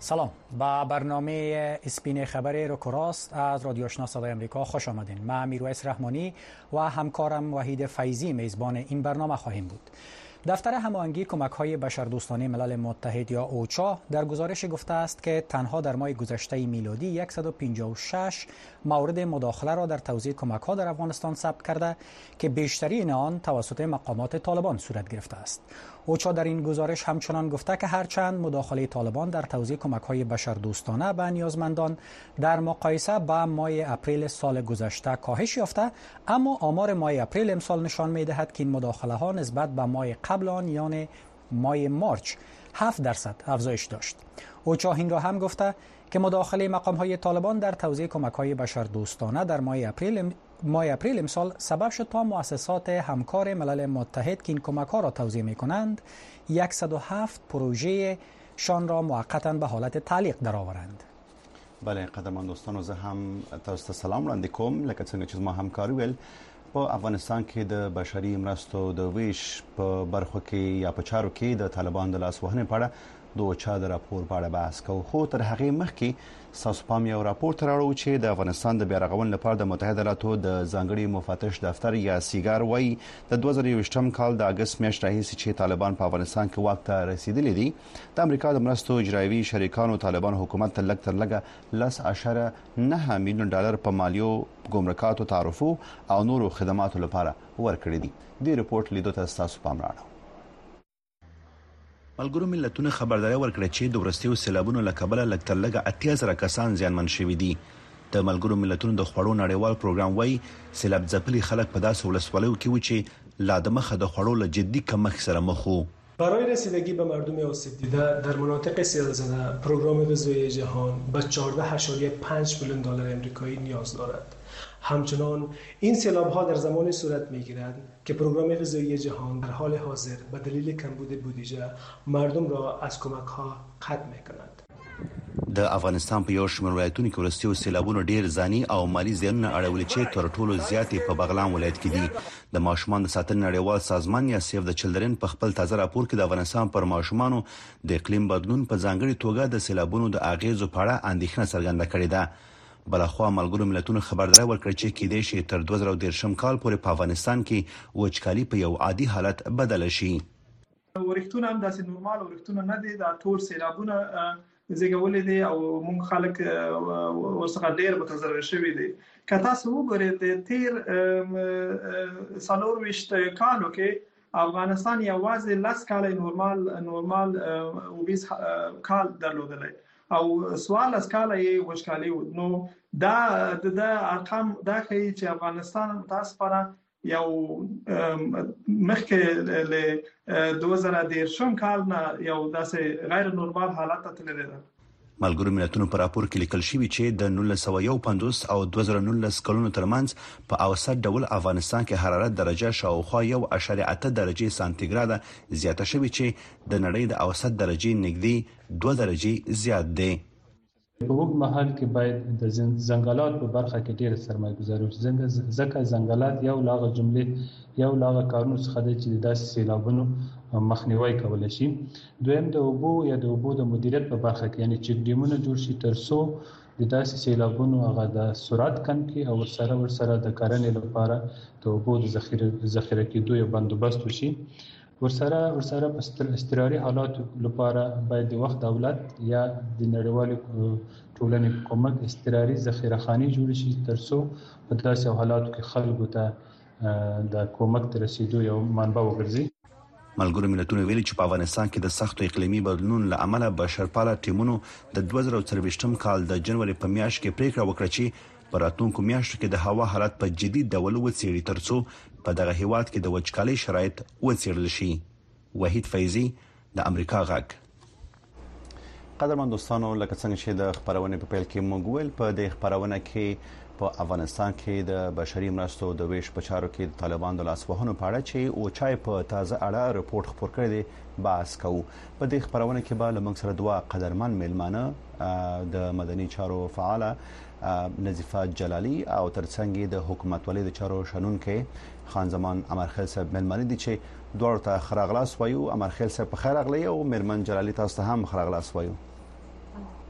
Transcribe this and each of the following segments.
سلام، با برنامه اسپین خبری روکراست از رادیو آشنا صدای آمریکا خوش آمدین. من میرویس رحمانی و همکارم وحید فیضی میزبان این برنامه خواهیم بود. دفتر هماهنگی کمک‌های بشردوستانه ملل متحد یا اوچا در گزارش گفته است که تنها در ماه گذشته میلادی 156 مورد مداخله را در توزیع کمک‌ها در افغانستان ثبت کرده که بیشترین آن توسط مقامات طالبان صورت گرفته است. اوچا در این گزارش همچنان گفته که هرچند مداخله طالبان در توزیع کمک‌های بشردوستانه به نیازمندان در مقایسه با ماه اپریل سال گذشته کاهش یافته، اما آمار ماه اپریل امسال نشان می‌دهد که این مداخله‌ها نسبت به ماه قبل آن یعنی ماه مارچ 7% افزایش داشت. اوچا این را هم گفته که مداخله مقام‌های طالبان در توزیع کمک‌های بشردوستانه در ماه اپریل امسال سبب شد تا مؤسسات همکار ملل متحد که این کمک‌ها را توزیع می‌کنند 107 پروژه شان را موقتاً به حالت تعلیق درآورند. بله قدرمن دوستانو، زه هم تاسو ته سلام وړاندې کوم. لکه څنګه چې ما همکار ویل، په افغانستان کې د بشري مرستو د ویش په برخو کې یا په چارو کې د طالبان د لاسوهنې په اړه د اوچا د راپور په اړه بحث کوو. خو تر هغې مخکې ستاسو پام یو راپور ته راوړو چې د افغانستان د بیا رغونې لپاره د متحده ایالاتو د ځانګړي مفتش دفتر یا سیګار وایي د 2021 کال د اګست میاشتې راهیسې چې طالبان په افغانستان کې واک ته رسیدلي دي، د امریکا د مرستو اجرایوي شریکانو طالبان حکومت ته لږ تر لږه 10.9 میلیون ډالر په مالیو، ګمرکاتو، تعرفو او نورو خدماتو لپاره ورکړي دي. دې رپورټ لیدو ته ستاسو پام راوړو. ملګرو ملتونو خبرداري ورکړه چې د ورستیو سیلابونو له کبله لږ تر لږه 80,000 کسان زیانمن شوي دي. د ملګرو ملتونو د خوړو نړیوال پروګرام وايي سیلاب ځپلي خلک په داسې ولسوالیو کې و چې لا د مخه د خوړو له جدي کمښت سره مخ وو. برای رسیدگی به مردم آسیب دیده در مناطق سیل‌زده پروگرام غذایی جهان به 14.5 میلیون دلار آمریکایی نیاز دارد. همچنان این سیلاب‌ها در زمانی صورت می‌گیرد که پروگرام غذایی جهان در حال حاضر به دلیل کمبود بودجه مردم را از کمک‌ها قطع می‌کند. د افغانستان په یو شمېر ولایتونو کې ورستیو سیلابونو ډېر ځاني او مالی زیانونه اړولي چې تر ټولو زیاتې په بغلان ولایت کې دي. د ماشومان د ساتنې نړیوال سازمان یا سیف د چلډرن په خپل تازه راپور کې د افغانستان پر ماشومانو د اقلیم بدلون په ځانګړي توګه د سیلابونو د اغیزو په اړه اندېښنه څرګنده کړې ده. بلخوا ملګرو ملتونو خبرداری ورکړه چې کېدای شي تر 2013 کال پورې په افغانستان کې وچکالي په یو عادي حالت بدل شي. ورښتونه هم داسې نورمال ورښتونه نه دي، دا ټول سیلابونه زیږولې دي او موږ خلک ورڅخه ډېر متضرر شوي دي. که تاسو وګورئ د تیر 24 کالو کې افغانستان یوازې 10 کال نورمال وبیس کال درلودلی او 14 کال یې وچکالي و. نو دا د ارقام دا ښیي چې افغانستان متاسفانه یو مخکې له 2013 کال نه یو داسې غیر نورمال حالت ته تللی ده. ملګرو ملتونو په راپور کې لیکل شوی چې د 1951 او 2019 کلونو ترمنځ په اوسط ډول افغانستان کې حرارت درجه شاوخوا 1.8 درجې سانتیګراډ زیاته شوې چې د نړۍ د اوسط درجې نږدې 2 درجې زیات دی. په وګ مهال کې باید د ځنګلات په برخه کې ډېر سرمایه گذاري وشي، ځکه ځنګلات یو لاغه کارونو څخه دی چې د داسې سیلابونو مخنیوي کولای شي. دویم د اوبو د مدیریت په برخه کې یعنی چک ډیمونه جوړ شي ترڅو د داسې سیلابونو هغه د سرعت کم کړي او ورسره د کرنې لپاره د اوبو د ذخیره کېدو یو بندوبست وشي. ورسره په اضطراري حالاتو لپاره باید د وخت دولت یا د نړیوالې ټولنې په کومک اضطراري ذخیره خانې جوړ شي ترڅو په داسې حالاتو کې خلکو ته د کومک ته رسیدو یو منبع وګرځي. ملګرو ملتونو ویلي چې په افغانستان کې د سختو اقلیمي بدلون له امله بشرپاله ټیمونو د 2024 کال د جنوري په میاشت کې پریکړه وکړه چې په راتلونکو میاشتو کې د هوا حالت په جدي ډول وڅېړي ترڅو په دغه هیواد کې د وچکالۍ شرایط وڅېړل شي. وحید فیضی د امریکا غږ. قدرمن دوستانو، لکه څنګه چې د خبرونې په پیل کې موږ ویل، په دې خبرونه کې په افغانستان کې د بشري مرستو د ویش په چارو کې د طالبان د لاسوهنو په اړه چې اوچا په تازه اړه رپورټ خپور کړی دی بحث کوو. په دې خبرونه کې به له موږ سره دوه قدرمن میلمانه د مدني چارو فعاله نظیفه جلالی او ترڅنګ د حکومتولۍ د چارو شنونکي خان زمان امرخیل صاحب میلمانه دي چې دوړ ته خراغلاس وایو. امرخیل صاحب په خیر اغلی او میرمن جلالی تاسو ته هم خراغلاس وایو.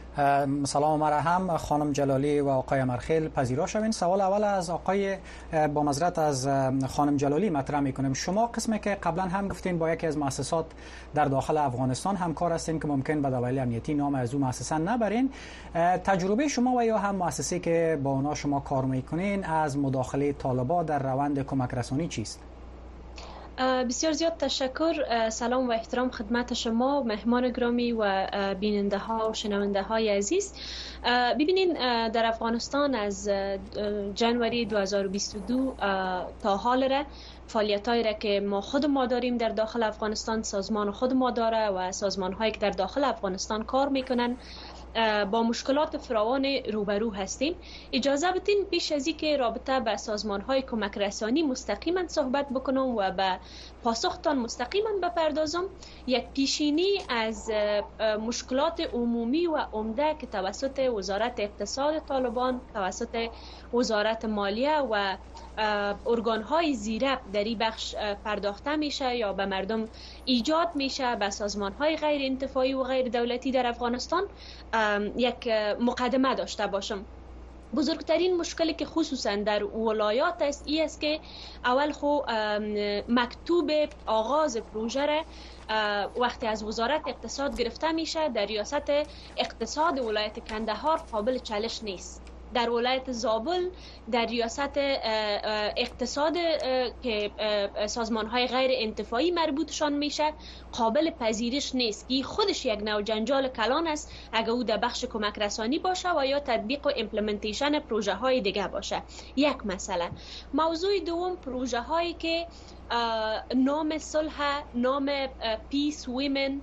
سلام مرا هم خانم جلالی و آقای مرخیل پذیرا شوین. سوال اول از آقای با معذرت از خانم جلالی مطرح میکنم. شما قسمی که قبلا هم گفتین با یکی از مؤسسات در داخل افغانستان همکار هستین که ممکن به دلایل امنیتی نام از اون مؤسسه نبرین. تجربه شما و یا هم مؤسسه‌ای که با اونا شما کار میکنین از مداخله طالبان در روند کمک رسانی چیست؟ بسیار زیاد تشکر. سلام و احترام خدمت شما مهمان گرامی و بیننده ها و شنونده های عزیز. ببینین در افغانستان از جنوری 2022 تا حال را فعالیت هایی را که ما خود ما داریم در داخل افغانستان، سازمان خود ما داره و سازمان هایی که در داخل افغانستان کار میکنن، با مشکلات فراوان روبرو هستیم. اجازه بدین پیش از اینکه رابطه به سازمان‌های کمک رسانی مستقیما صحبت بکنم و به پاسختان مستقیما بپردازم، یک پیشینی از مشکلات عمومی و عمده که توسط وزارت اقتصاد طالبان، توسط وزارت مالیه و ارگان‌های زیرب در این بخش پرداخته میشه یا به مردم ایجاد میشه، به سازمان‌های غیر انتفاعی و غیر دولتی در افغانستان یک مقدمه داشته باشم. بزرگترین مشکلی که خصوصا در ولایات است این است که اول مکتوب آغاز پروژه را وقتی از وزارت اقتصاد گرفته میشه در ریاست اقتصاد ولایت کندهار قابل چالش نیست. در ولایت زابل در ریاست اقتصاد که سازمان‌های غیر انتفاعی مربوطشان میشه قابل پذیرش نیست. این خودش یک نوع جنجال کلان است اگر او در بخش کمک رسانی باشه و یا تطبیق و امپلمنتیشن پروژه های دیگه باشه. یک مسئله. موضوع دوم پروژه هایی که نام صلح، نام پیس ویمن،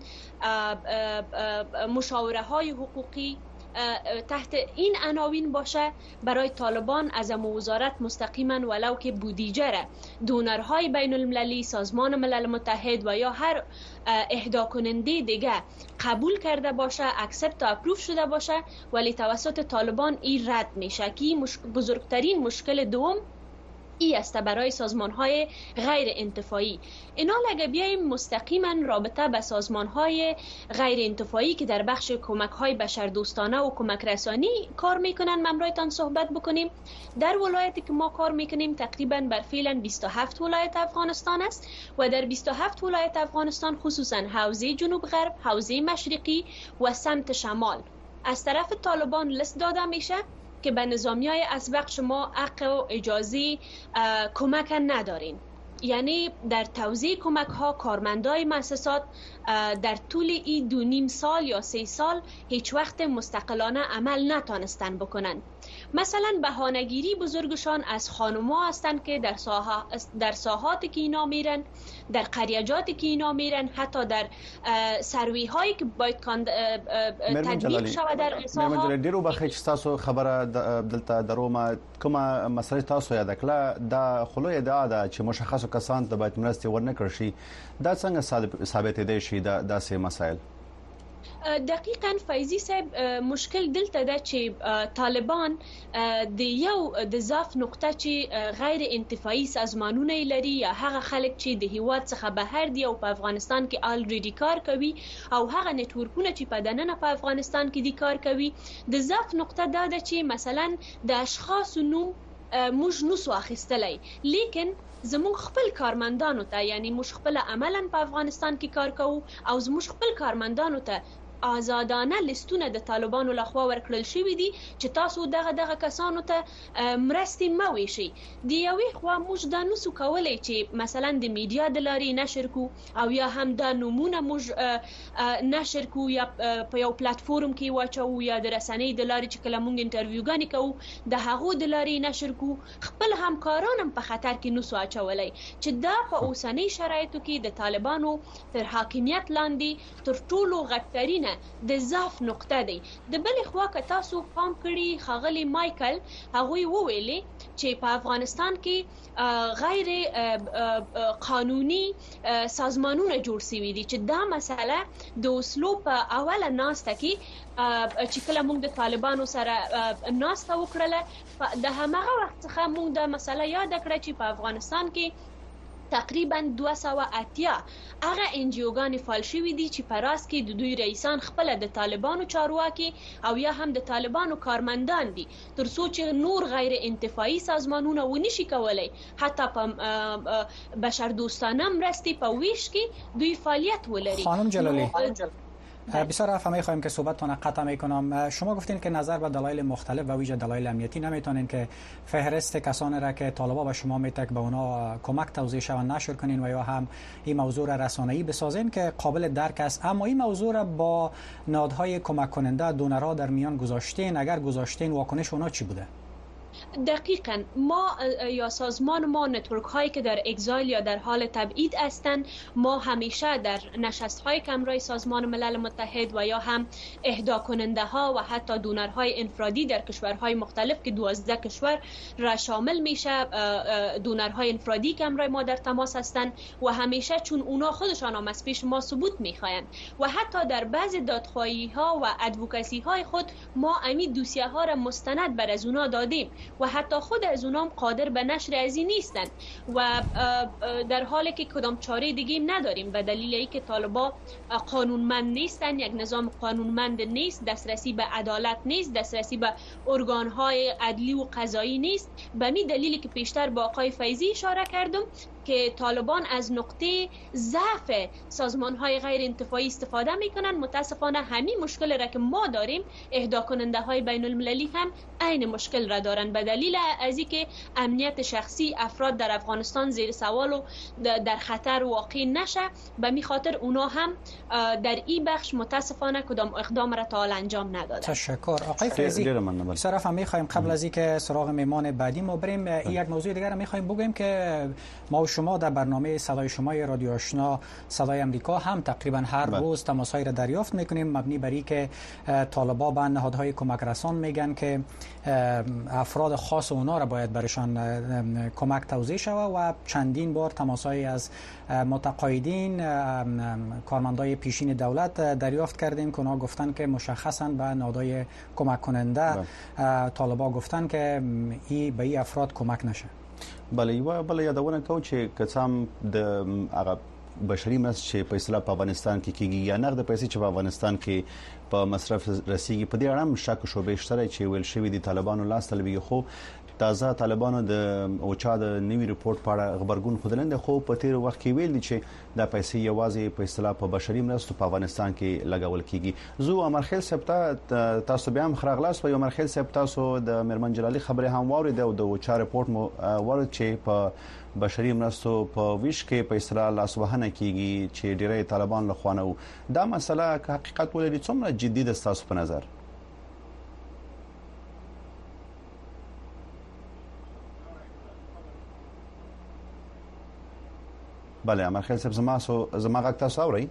مشاوره های حقوقی تحت این عناوین باشه، برای طالبان از وزارت مستقیما ولو که بودجه را دونرهای بین المللی، سازمان ملل متحد و یا هر اهدا کننده دیگه قبول کرده باشه، اکسپت و اپروف شده باشه، ولی توسط طالبان این رد میشه که بزرگترین مشکل دوم ای است برای سازمان‌های غیر انتفاعی. اینا اگه بیایم مستقیما رابطه به سازمان‌های غیر انتفاعی که در بخش کمک‌های بشردوستانه و کمک رسانی کار میکنن ممرایتان صحبت بکنیم. در ولایتی که ما کار میکنیم تقریبا بر فعلا 27 ولایت افغانستان است و در 27 ولایت افغانستان خصوصا حوزه جنوب غرب، حوزه مشرقی و سمت شمال از طرف طالبان لست داده میشه که به نظامیای اسبق شما حق و اجازه کمک ندارین. یعنی در توزیع کمک ها کارمندای مؤسسات در طول این 2.5 سال یا 3 سال هیچ وقت مستقلانه عمل نتانستن بکنن. مثلا بهانه‌گیری بزرگشان از خانم‌ها هستند که در ساحاتی که اینا میرن، در قریجاتی که اینا میرن، حتی در سروی هایی که باید تطبیق شوه در ساحات. ډیرو بخښ چې تاسو خبره دلته درومه کومه مسله تاسو یاد کړه دا خلوی ادعا ده چې مشخصو کسان ته باید مرستې ورنکړي شي. دا څنګه ثابت دي شي دا سه مسائل؟ دقیقاً فیضی صاحب مشکل دلته ده چې طالبان د ضعف نقطه چې غیر انتفاعي سازمانونه لري یا هغه خلک چې د هیواد څخه بهر دي او په افغانستان کې الریډي کار کوي او هغه نتورکونه چې په دننه په افغانستان کې دي کار کوي. د ضعف نقطه دا ده چې مثلا د اشخاص نوم موږ نسو اخیستلی، لیکن زموږ خپل کارمندانو ته، یعنی موږ خپل عملا په افغانستان کې کار کوو او زموږ خپل کارمندانو ته آزادانه لستونه د طالبانو لخوا ورکړل شوی دي چې تاسو دغه کسانو ته مرستې مه ویشئ. د یوې خوا موږ دا نسو کولی چې مثلا د میډیا د لارې نشر کو او یا هم دا نومونه موږ نشر کو یا په یو پلیټفورم کې واچو یا د رسنۍ د لارې چې کله موږ انټرویوګانې کوو د هغو د لارې نشر کو. خپل همکاران هم په خطر کې نسو اچولی چې دا په اوسنۍ شرایطو کې د طالبانو تر حاکمیت لاندې تر ټولو غټترین د ضعف نقطه دی. د بل خوا که تاسو پام کړی ښاغلی مایکل هغوی وویلي چې په افغانستان کې غیر قانوني سازمانونه جوړ شوي دي چې دا مسله د اوسلو په اوله ناسته کې چې کله موږ د طالبانو سره ناسته وکړله د همغه وخت څخه موږ دا مسله یاد کړه چې په افغانستان کې تقریبا 280 هغه انجیوګانې فعال شوي دي چې په راس کې د دوی رئیسان خپل د طالبانو چارواکي او یا هم د طالبانو کارمندان دي، ترڅو چې نور غیر انتفاعي سازمانونه ونشي کولای حتی په بشردوستانه مرستې په ویش کې دوی فعالیت ولري. خانم جلالی بسیار عفو می‌خوایم که صحبتتون قطع میکنم. شما گفتین که نظر به دلایل مختلف و ویژه دلایل امنیتی نمیتونین که فهرست کسانی را که طالبان به شما میتک به اونا کمک توزیع شوند نشر کنین و یا هم این موضوع را رسانه‌ای بسازین که قابل درک است، اما این موضوع را با نهادهای کمک کننده دونرها در میان گذاشتین؟ اگر گذاشتین واکنش اونا چی بوده؟ دقیقاً ما یا سازمان ما نتورک هایی که در اگزایل یا در حال تبعید هستند، ما همیشه در نشست های کمرای سازمان ملل متحد و یا هم اهدا کننده ها و حتی دونرهای انفرادی در کشورهای مختلف که 12 کشور را شامل میشه، دونرهای انفرادی کمرای ما در تماس هستند و همیشه چون اونا خودشان هم از پیش ما ثبوت میخواین و حتی در بعض دادخواهی ها و ادوکاسی های خود ما امی دوسیه ها را مستند بر از اونا دادیم و حتی خود از اونام قادر به نشر از این نیستند و در حالی که کدام چاره دیگه نداریم به دلیل اینکه طالبان قانونمند نیستند، یک نظام قانونمند نیست، دسترسی به عدالت نیست، دسترسی به ارگانهای عدلی و قضایی نیست. به می دلیلی که پیشتر با آقای فیضی اشاره کردم که طالبان از نقطه ضعف سازمان‌های غیر انتفاعی استفاده می‌کنند. متاسفانه همین مشکل را که ما داریم اهدا کننده های بین المللی هم عین مشکل را دارند به دلیل از اینکه امنیت شخصی افراد در افغانستان زیر سوال و در خطر واقع نشه. به می خاطر اونا هم در این بخش متاسفانه کدام اقدام را تا حال انجام ندادند. تشکر. آقای فیضی صرف هم می‌خوایم قبل از اینکه سراغ مهمان بعدی ما بریم یک موضوع دیگر را می‌خوایم بگویم که ما شما در برنامه صدای شما رادیو آشنا صدای امریکا هم تقریبا هر روز تماس‌های را دریافت می‌کنیم مبنی بر اینکه طالبان به نهادهای کمک رسان میگن که افراد خاص اونا را باید برشان کمک توزیع شود و چندین بار تماس‌های از متقاعدین کارمندای پیشین دولت دریافت کردیم که اونا گفتن که مشخصاً به نهادهای کمک کننده طالبان گفتن که به این افراد کمک نشه. بله یادونه کوم چې کڅام د هغه بشري مرستې په اصطلاح په افغانستان کې کیږي یا نقد پیسې چې په افغانستان کې په مصرف رسیدي په دې اړه هم شک شوبې شته چې ویل شوی دي طالبانو لاس تلوي خو تازه طالبانو د اوچا د نوي ریپورت په اړه خبرګون خودلند خو په تیر وخت کې ویل دي چې د پیسې یوازې په اصطلاح په بشري مرستو په افغانستان کې لګول کیږي. زو امرخیل سپتا تاسو بیا هم خراغلاس په امرخیل سپتا تاسو د مرمن جلالي خبره هم واورید او د اوچا ریپورت مو ورته چې په بشري مرستو په ویش کې په اصطلاح لاسوهنه کیږي چې ډیری طالبان له خوانه دا مسله حقیقت ولري څومره جدي ده تاسو په نظر؟ بله امرخیل صاحب زما غږ تاسو اورئ؟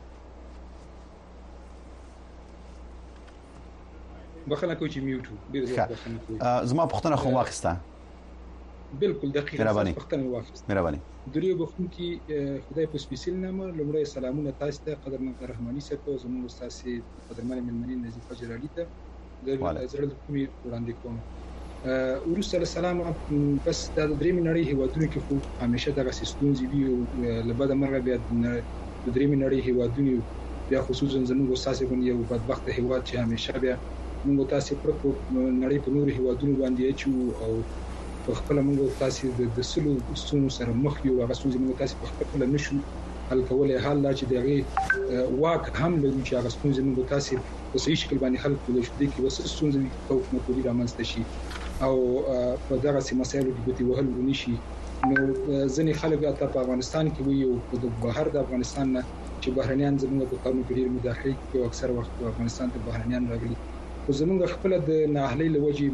بخښنه کوم چې میوټ زما پوښتنه خو واخیسته. بالکل دقیقه پوښتنه واخیسته. مهرباني. دریو بخون کې خدای په سپیشل نامه لومړی سلامونه تاسو ته قدرمن رحماني صاحب او زموږ استاد قدرمن ملمنی نظیفه جلالی ته د زړه کومي وړاندې کوم. ورسره سلام بس د درېمې نړۍ هیوادونو کې خو همیشه دغه سیستونزي وي لبد مرغه بیا د درېمې نړۍ هیوادونو بیا خصوصا زموږ استاد باندې یو بدبخت هیواد چې همیشه بیا موږ تاسو پر نړۍ په نور هیوادونو باندې چې او خپل موږ تاسو د سلو ستونو سره مخ یو هغه ستونزې موږ تاسو په خپل نشو حل کولای حال لا چې دغه واک هم له چې هغه ستونزې موږ تاسو په صحیح شکل باندې حل کولای شو دي کې وسه ستونزې او حکومتي رامنځته شي او په دغه مسایلو کې ګوتې وهل ونشي. نو ځینې خلک ته په افغانستان کې وي او په بهر د افغانستان نه چې بهرنیان زموږ په کارونو کې ډېر مداخله کوي او اکثر وخت په افغانستان ته بهرنیان راغلي خو زموږ خپل د ناهلي لوجي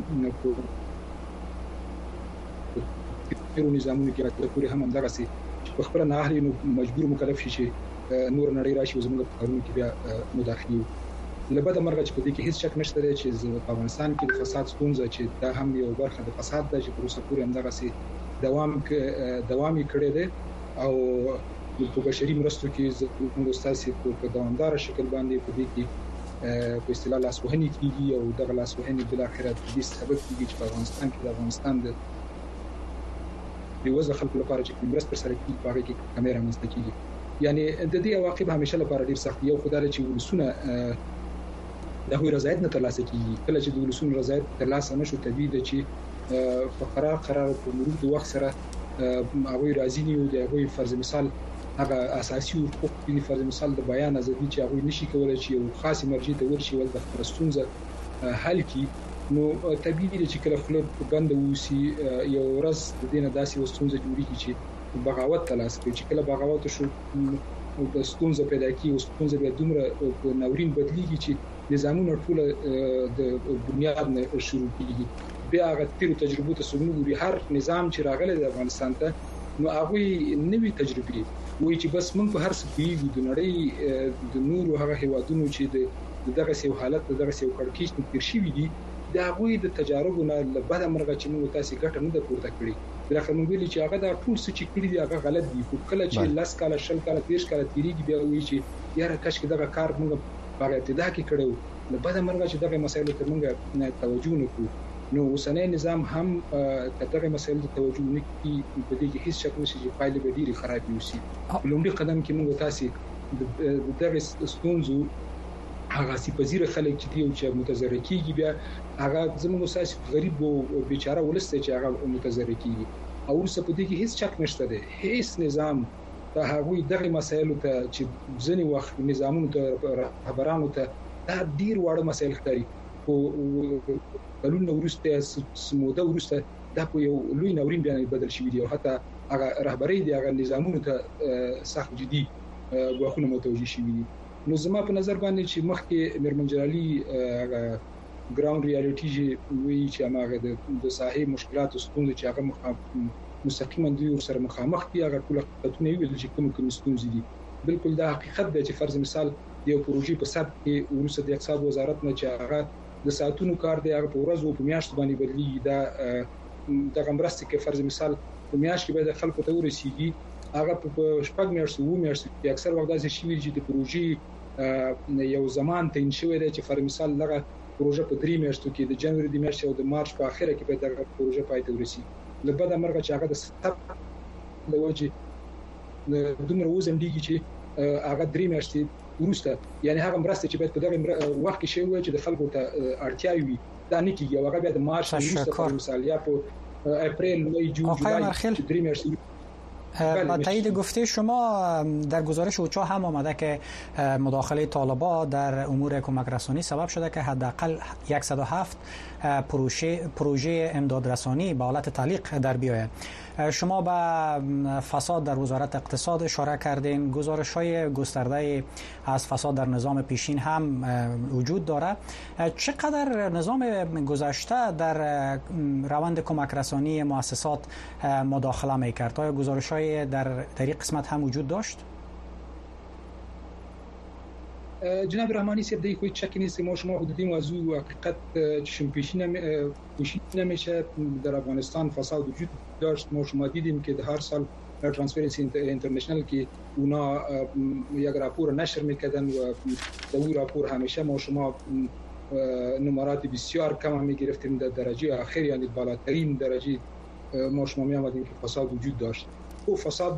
په نظامونو کې راځي پورې هم دغه سي په خپل ناهلي مجبور مکلف شي چې نور نړۍ راشي زموږ په کارونو کې بیا مداخله لبد مرغه چې په دې کې هیڅ شک نشته چې په افغانستان کې د فساد ستونزه چې دا هم یو برخه د فساد د چې پروسه پورې هم دغه سي دوام کړی دی او په بشري مرستو کې زموږ استاد په دوامدار شکل باندې په دې کې په اصطلاح لاسوهنې کیږي او دغه لاسوهنې بل اخرت د دې سبب کیږي چې په افغانستان کې د افغانستان د د وزله خلکو لپاره چې مرسته سره کیږي په هغه کې کیمرا مستقیږي یعنی د دې عواقب همیشه لپاره ډیر سخت یو خدای چې ولسونه د هغوی رضایت نه ترلاسه کیږي کله چې د ولسونو رضایت ترلاسه نشو طبيعي ده چې په قرار په مرور د وخت سره هغوی راځي نو د هغوی فرض مثال هغه اساسي حقوق دي فرض مثال د بیان ازادي چې هغوی نشي کولای چې یو خاص مرجع ته ورشي ول د خپلستونزه حل کی نو طبيعي ده چې کله خپل بند وسی یو ورځ د دینه داسې وستونزه جوړیږي چې بغاوت تلاش کوي چې کله بغاوت شو د ستونزه پیدا کیږي او ستونزه به دومره ناورین بدلیږي چې نظامونه ټول د بنیاد نه شروع کیږي بیا هغه تیر تجربو ته سمونوري هر نظام چې راغلی د افغانستان ته نو هغه نوې تجربې وایي چې بس موږ په هر څه پیږو د نړۍ د نورو هغه هیوادونو چې دغه سیو حالت دغه سیو کړکېچ نه تیر شي دي دا هغه د تجاربو نه لبد مرغه چې موږ تاسو ګټه نه د پورته کړی بلکې موږ ویلي چې هغه د ټول څه چې کړی دی هغه غلط دي خو کله چې لاس کاله شل کاله 30 کاله تیریږي بیا وایي چې یاره کاش کې دغه کار موږ په ابتدا کې کړو لبد مرغه چې دغه مسایلو ته موږ توجه نکړو نو اوسنۍ نظام هم کتره مسایل ته توجه نکړي په دې کې هیڅ شک نشي چې فایل به ډیره خراب وي لومړی قدم کې موږ تاسو دغه ستونزو هغه سي پذیر خلک چې دی چې متضرر کیږي بیا هغه زموږ اساس غریب او بیچاره ولسته چې هغه متضرر کیږي او ورسره په دې کې هیڅ شک نشته ده هیڅ نظام ته هغه دغه مسایل ته چې ځنی وخت نظامونو ته خبرانو ته دا ډیر وړ مسایل ښکاري او قانون ورسته سموده ورسته دا په یو لوی ناورین بیان بدل شي دی او حتی هغه رهبری دی هغه نظامونو ته سخت جدي غوښنه متوجي شي نو زما په نظر باندې چې مخکې میرمن جلالي هغه ګراوند ریالټي وی چې هغه د ساحې مشکلات او ستونزې چې هغه مستقیما د یو سره مخامخ دي هغه ټول خطونه ویل چې کوم ستونزې دي بالکل دا حقیقت دی چې فرض مثال د یو پروژې په سبب کې ورسره د اقتصاد وزارت نه چې هغه د ساعتونو کار دی هغه په ورځ او په میاشت باندې بدلیږي دا د غمرسته کې فرض مثال په میاشت کې به د خلکو ته ورسیږي هغه په شپږ میاشتو وو میاشتو کې اکثر وخت داسې شي چې د پروژې یو زمان تعین شوی دی چې فرض مثال لغه پروژه په 3 میاشتو کې د جنوري د میاشتې او د مارچ په اخره کې به د پروژه پای ته ورسیږي لبد مرغه چې هغه د سب د وجه دومره وزن دیږي چې هغه 3 میاشتې ورسته یعنی هغه مرسته چې باید په دغه وخت کې شوی چې د خلکو ته اړتیا وي دا نه کیږي هغه بیا د مارچ ورسته مثال یا په اپریل می جون جولای 3 میاشتې با تایید گفته شما در گزارش اوچا هم آمده که مداخله طالبان در امور کمک رسانی سبب شده که حداقل 107 پروژه امدادرسانی به حالت تعلیق در بیاید. شما به فساد در وزارت اقتصاد اشاره کردین. گزارش‌های گسترده از فساد در نظام پیشین هم وجود داره. چقدر نظام گذشته در روند کمک رسانی مؤسسات مداخله می‌کرد؟ آیا گزارش‌های در این قسمت هم وجود داشت؟ جناب رحمانی صاحب دیگه هیچ شکی نیست ما شما حدودی موضوع حقیقت چشم پیشین نمیشه در افغانستان فساد وجود داشت ما شما دیدیم که هر سال ترانسپرنسی اینترنشنال که اونا یک راپور نشر میکردن و در اون راپور همیشه ما شما نمرات بسیار کم میگرفتیم در درجه آخر یعنی بالاترین درجه ما شما میامدیم که فساد وجود داشت و فساد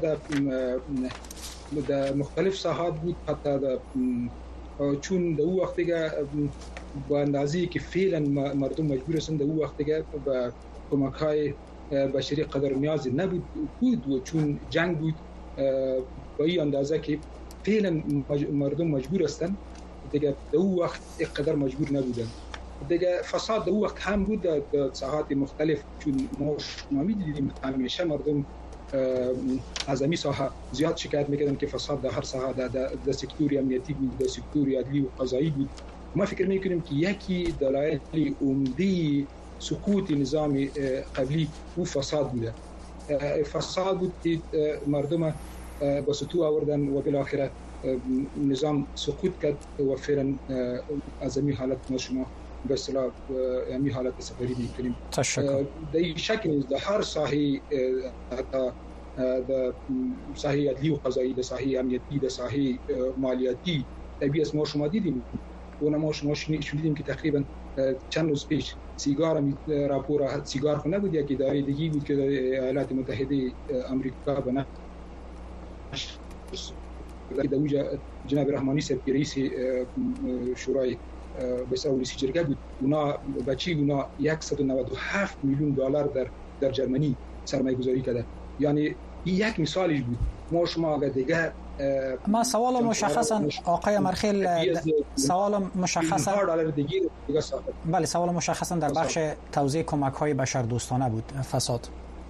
در مختلف ساحات بود حتی چون در او وقت دیگه با اندازه‌ای که فعلا مردم مجبور هستند در او وقت دیگه با کمک‌های بشری قدر نیازی نبود و چون جنگ بود با این اندازه که فعلا مردم مجبور هستند دیگه در او وقت قدر مجبور نبودند دیگه فساد در او وقت هم بود در ساحات مختلف چون ما می‌دیدیم همیشه مردم از امی ساحه زیاد شکایت میکردن که فساد در هر ساحه در سکتور امنیتی بود در سکتور عدلی و قضایی بود ما فکر میکنیم که یکی دلایل عمده سقوط نظام قبلی و فساد بوده فساد بود که مردم با سطوح آوردن و بالاخره نظام سقوط کرد و فعلا از امی حالت ما شما به اصطلاح امی حالت سفری میکنیم تشکر در این شکل در هر ساحه در ساحه عدلی و قضایی در ساحه امنیتی در ساحه مالیاتی طبیعت ما شما دیدیم و ما شما شنیدیم که تقریبا چند روز پیش سیگار راپور سیگار خو نبود، یک اداره دیگه بود که در ایالات متحده آمریکا بنا در اوجا جناب رحمانی صاحب رئیس شورای بسیاری جرگه بود، اونا بچی اونا 197 میلیون دلار در جرمنی سرمایه گذاری کرده. یعنی یک مثالش بود. ما شما اگر دیگه ما سوال مشخصا آقای امرخیل سوال مشخصا بله سوال مشخصا در بخش توزیع کمک‌های بشردوستانه بود فساد.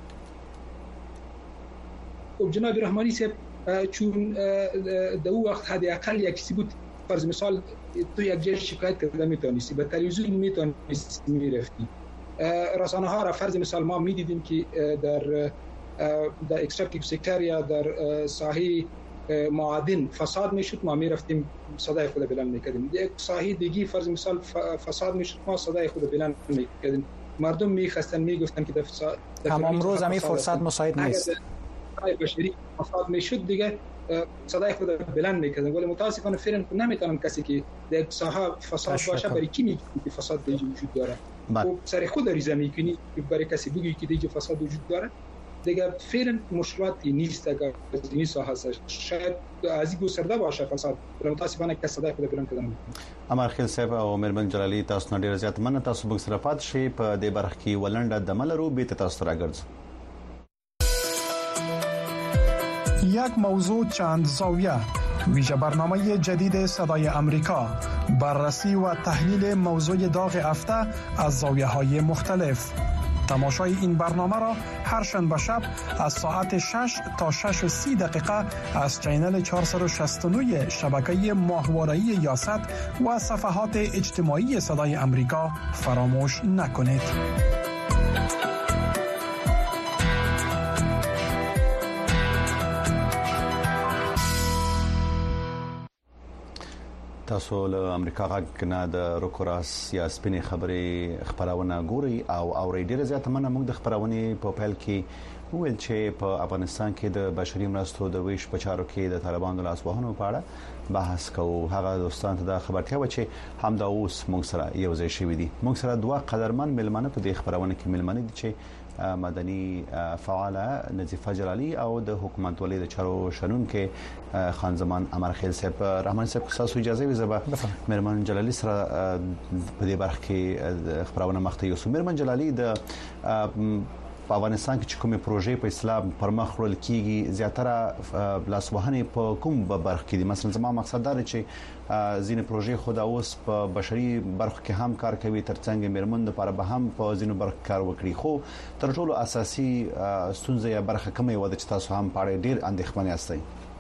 خب جناب رحمانی صاحب چون در اون وقت حداقل یک چیزی بود، فرض مثال تو یک جای شکایت کرده میتونستی به تلویزیون میتونستی میرفتی، رسانه ها را فرض مثال ما میدیدیم که در اکستراکتیو سکتور یا در ساحه معادن فساد میشد، ما میرفتیم صدای خود بلند میکردیم. یک ساحه دیگه فرض مثال فساد میشد، ما صدای خود بلند میکردیم. مردم میخواستن میگفتن که در فساد تمام روز همین فرصت مساعد نیست. بشری فساد میشد دیگه صدای خود بلند میکردن، ولی متاسفانه فعلا نمیتونم کسی که در ساحه فساد باشه برای کی میگه که فساد دیگه وجود داره. خب سر خود ریزه میکنی برای کسی بگی که دیگه فساد وجود داره دیگه فعلا مشکلاتی نیست. اگر از این ساحه شاید از این گسترده باشه فساد، ولی متاسفانه کسی صدای خود بلند کردن. امرخیل صاحب او میرمن جلالی تاسو ډیر زیات مننه، تاسو موږ سره پات شي په دې برخه کې ولنډه د ملرو به تاسو راګرځو. یک موضوع چند زاویه، ویژه برنامه جدید صدای امریکا، بررسی و تحلیل موضوع داغ هفته از زاویه‌های مختلف. تماشای این برنامه را هر شنبه شب از ساعت 6 تا 6:30 از چینل 469 شبکه ماهواره‌ای یاست و صفحات اجتماعی صدای امریکا فراموش نکنید. تاسو له امریکا غږ نه د روکوراس یا سپینې خبرې خبرونه ګوري او اوري. ډیره زیاته مننه. موږ د خبرونه په پیل کې ویل چې په افغانستان کې د بشري مرستو د ویش په چارو کې د طالبانو لاس وهنو په اړه بحث کوو. هغه دوستان ته د خبرتیا و چې همدا اوس موږ سره یو ځای شوي دي. موږ سره دوه قدرمن ملمنه په دې خبرونه کې ملمنه دي چې مدني فعاله نظیفه جلالی او د حکومت ولې د چارو شنون کې خان زمان امرخیل صاحب. رحمان صاحب تاسو اجازه وي زبا مرمن جلالی سره په دې برخه کې خبرونه مخته یو مرمن جلالی د په افغانستان کې کومه پروژې په اسلام پر مخ وړل کیږي زیاتره لاسوهنه په کوم برخه کې دي؟ مثلا زما مقصد دا دی چې ځینې پروژې خود اوس په بشري برخه کې هم کار کوي، ترڅنګ میرمن لپاره به هم په ځینو برخه کار وکړي، خو تر ټولو اساسي ستونزه یا برخه کومه و چې تاسو هم پاره ډیر اندېښمن یاستئ؟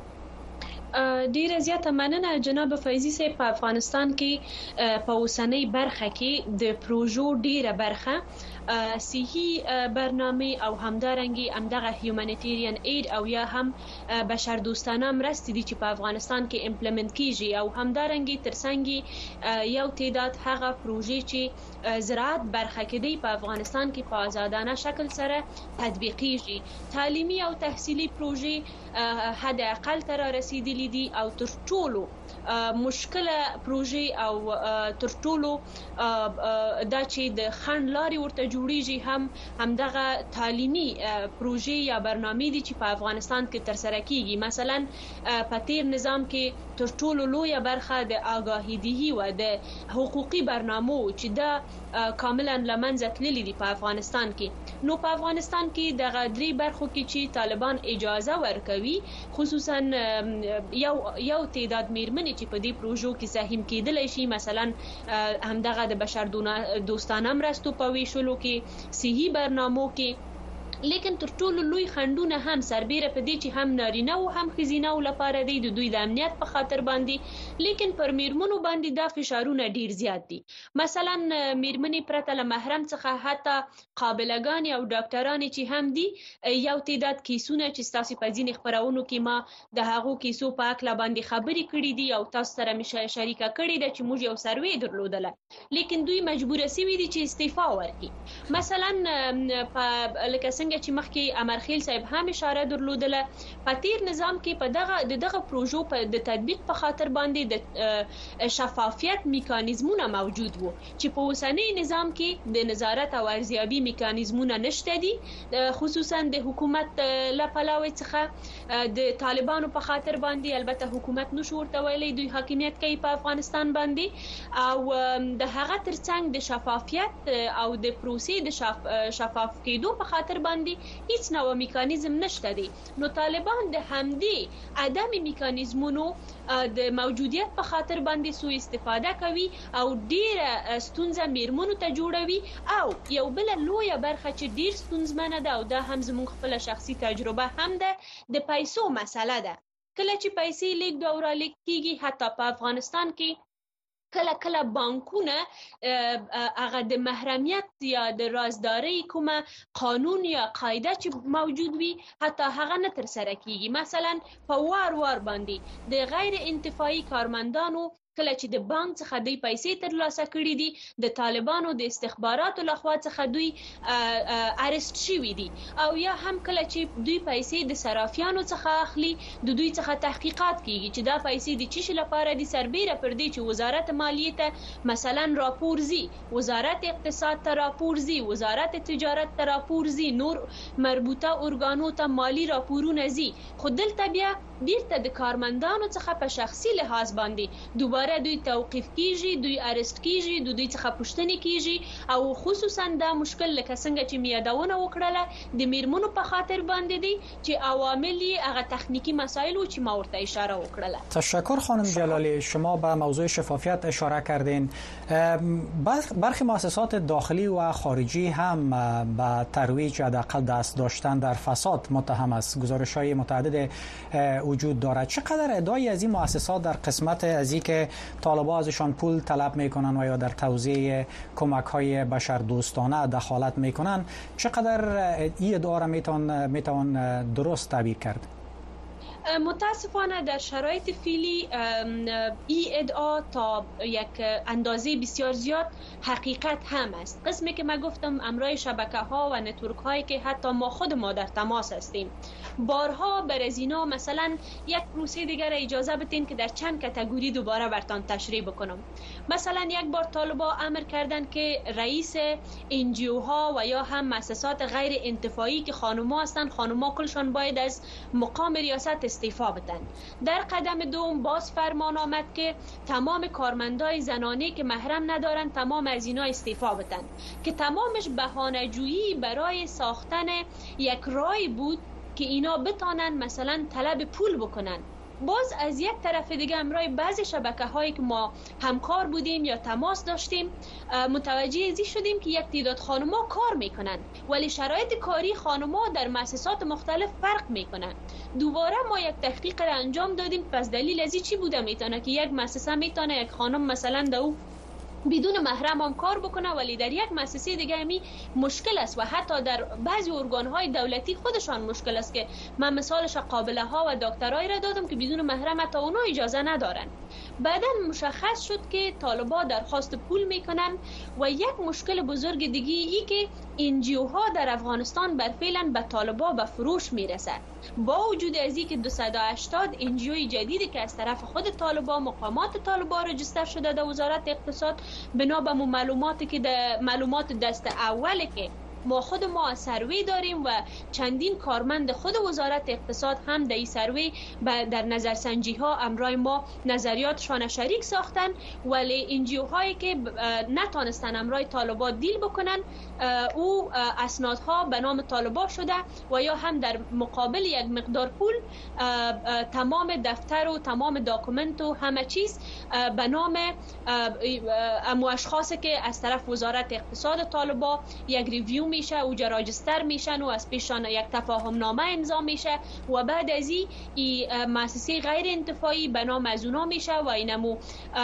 ډیره زیاته مننه جناب فیضی صاحب. په افغانستان کې په اوسنۍ برخه کې د پروژو ډیره برخه صحي برنامه او همدارنګي همدغه هیومانیټیرین اید او یا هم بشردوستانه مرستې دي چې په افغانستان کې امپلیمنت کیږي، او همدارنګي ترڅنګ یو تعداد هغه پروژې چې زراعت برخه کې دي په افغانستان کې په آزادانه شکل سره تطبیقیږي. تعلیمي او تحصیلي پروژې حد اقل تر رسیدلې دي او تر ټولو مشکله پروژې او تر ټولو دا چې د خنډ لاري ورته جوړیږي همدغه تعلیمي پروژې یا برنامې دي چې په افغانستان کې تر سره کیږي. مثلا په تیر نظام کې تر ټولو لویه برخه د آگاهی دهی و د حقوقي برنامو چې دا کاملا لمنځه تللي دي په افغانستان کې. نو په افغانستان کې د غدري برخو کې چې طالبان اجازه ورکوي، خصوصا یو تعداد میرمنې چې په دې پروژو کې سهم کېدلی شي، مثلا همدغه د بشردوستانه مرستو په ویشلو کې، صحي برنامو کې. لیکن تر ټولو لوی خندونه هم سربېره په دې چې هم نارینه او هم ښځینه لپاره دی د دوی د امنیت په خاطر باندې، لیکن پر میرمنو باندې دا فشارونه ډیر زیات دي. مثلا میرمنې پرته له محرم څخه حتی قابلګان او ډاکټران چې هم دي، یو تعداد کیسونه چې تاسو په ځینې خبرونو کې ما د هغو کیسو په اړه باندې خبرې کړې دي او تاسو سره مې شریکه کړې ده چې موږ یو سروې درلودله، لیکن دوی مجبور شوي دي چې استعفا ورکړي. مثلا لکه څنګه څنګه چې مخکې امرخیل صاحب هم اشاره درلودله په تیر نظام کې په دغه پروژو په د تطبیق په خاطر باندې د شفافیت میکانیزمونه موجود وو چې په اوسنی نظام کې د نظارت او ارزیابي میکانیزمونه نشته دي، خصوصا د حکومت له پلوه څخه د طالبانو په خاطر باندې. البته حکومت نشو ورته ویلي دوی حاکمیت کوي په افغانستان باندې، او د هغه ترڅنګ د شفافیت او د پروسې د شفاف کېدو په خاطر باندې هیڅ نوې میکانیزم نشته دي. نو طالبان د همدې عدم میکانیزمونو د موجودیت په خاطر باندې سوء استفاده کوي او ډیره ستونزه میرمنو ته جوړوي. او یو بل لویه برخه چې ډیر ستونزمنه ده او دا هم زموږ خپل شخصي تجربه هم ده، د پیسو مسله ده. کله چې پیسې لیږد او رالیږد کیږي، حتی په افغانستان کې کله کله بانکونه هغه د محرمیت یا د رازداري کومه قانون یا قاعده چې موجود وي حتی هغه نه تر سره کیږي. مثلا په وار باندې د غیر انتفاعي کارمندانو کله چې د بانک څخه دوی پیسې ترلاسه کړي دي، د طالبانو د استخباراتو لخوا څخه دوی ارست شوي دي، او یا هم کله چې دوی پیسې د صرافیانو څخه اخلي، د دوی څخه تحقیقات کیږي چې دا پیسې د چی لپاره دي، سربیره پر دې چې وزارت مالیې ته مثلا راپور زی، وزارت اقتصاد ته راپور زی، وزارت تجارت ته راپور زی، نور مربوطه ارګانو ته مالی راپورونه زی. خو دلته بیا بیرته د کارمندانو څخه په شخصي لحاظ باندې دوباره دوی توقیف کیږي، دوی ارست کیږي، دوی څخه پوښتنې کیږي، او خصوصا دا مشکل لکه څنګه چې میادونه وکړله د میرمنو په خاطر باندې دي چې عوامل هغه تخنیکی مسائل و چې ما ورته اشاره وکړله. تشکر خانم جلالی. شما به موضوع شفافیت اشاره کردین. برخی مؤسسات داخلی و خارجی هم به ترویج حداقل دست داشتن در فساد متهم است. گزارش‌های متعدد وجود دارد. چقدر ادعای از این مؤسسات در قسمت از اینکه طالبان ازشان پول طلب میکنن و یا در توزیع کمک‌های بشردوستانه دخالت میکنن، چقدر این ادعا را میتوان درست تعبیر کرد؟ متاسفانه در شرایط فعلی این ادعا تا یک اندازه بسیار زیاد حقیقت هم است. قسمی که من گفتم امرای شبکه‌ها و نتورک‌هایی که حتی ما خود ما در تماس هستیم، بارها بر از اینا مثلا یک پروسه دیگر اجازه بدین که در چند کاتگوری دوباره برتان تشریح بکنم. مثلا یک بار طالبا امر کردن که رئیس NGO ها و یا هم مؤسسات غیر انتفاعی که خانوما هستند، خانوما کلشان باید از مقام ریاست استعفا بدن. در قدم دوم باز فرمان آمد که تمام کارمندای زنانه که محرم ندارن تمام از اینا استعفا بدن، که تمامش بهانه‌جویی برای ساختن یک رای بود که اینا بتانن مثلا طلب پول بکنن. باز از یک طرف دیگه امرای بعضی شبکه‌هایی که ما همکار بودیم یا تماس داشتیم متوجه ازی شدیم که یک تعداد خانوما کار میکنن، ولی شرایط کاری خانوما در مؤسسات مختلف فرق میکنن. دوباره ما یک تحقیق را انجام دادیم. پس دلیل ازی چی بوده؟ میتونه که یک مؤسسه میتونه یک خانم مثلا دو بدون محرم هم کار بکنه، ولی در یک مؤسسه دیگه همی مشکل است و حتی در بعضی ارگان‌های دولتی خودشان مشکل است که من مثالش قابله ها و دکترای را دادم که بدون محرم حتی اونا اجازه ندارن. بعداً مشخص شد که طالبا درخواست پول میکنن و یک مشکل بزرگ دیگه ای که NGO ها در افغانستان برفعلا به طالبا به فروش میرسه. با وجود از اینکه 280 NGO جدیدی که از طرف خود طالبا مقامات طالبا رجیستر شده در وزارت اقتصاد، بنا به معلوماتی که معلومات دست اوله که ما خود ما سروی داریم و چندین کارمند خود وزارت اقتصاد هم در این سروی در نظرسنجی ها امرای ما نظریاتشان شریک ساختن، ولی NGO هایی که نتانستن امرای طالبا دیل بکنن او اسنادها به نام طالبا شده و یا هم در مقابل یک مقدار پول تمام دفتر و تمام داکومنت و همه چیز به نام امو اشخاصی که از طرف وزارت اقتصاد طالبا یک ریویو میشه و راجستر میشن و از پیشان یک تفاهم نامه امضا میشه و بعد از این مؤسسه غیر انتفاعی به نام از اونا میشه و اینمو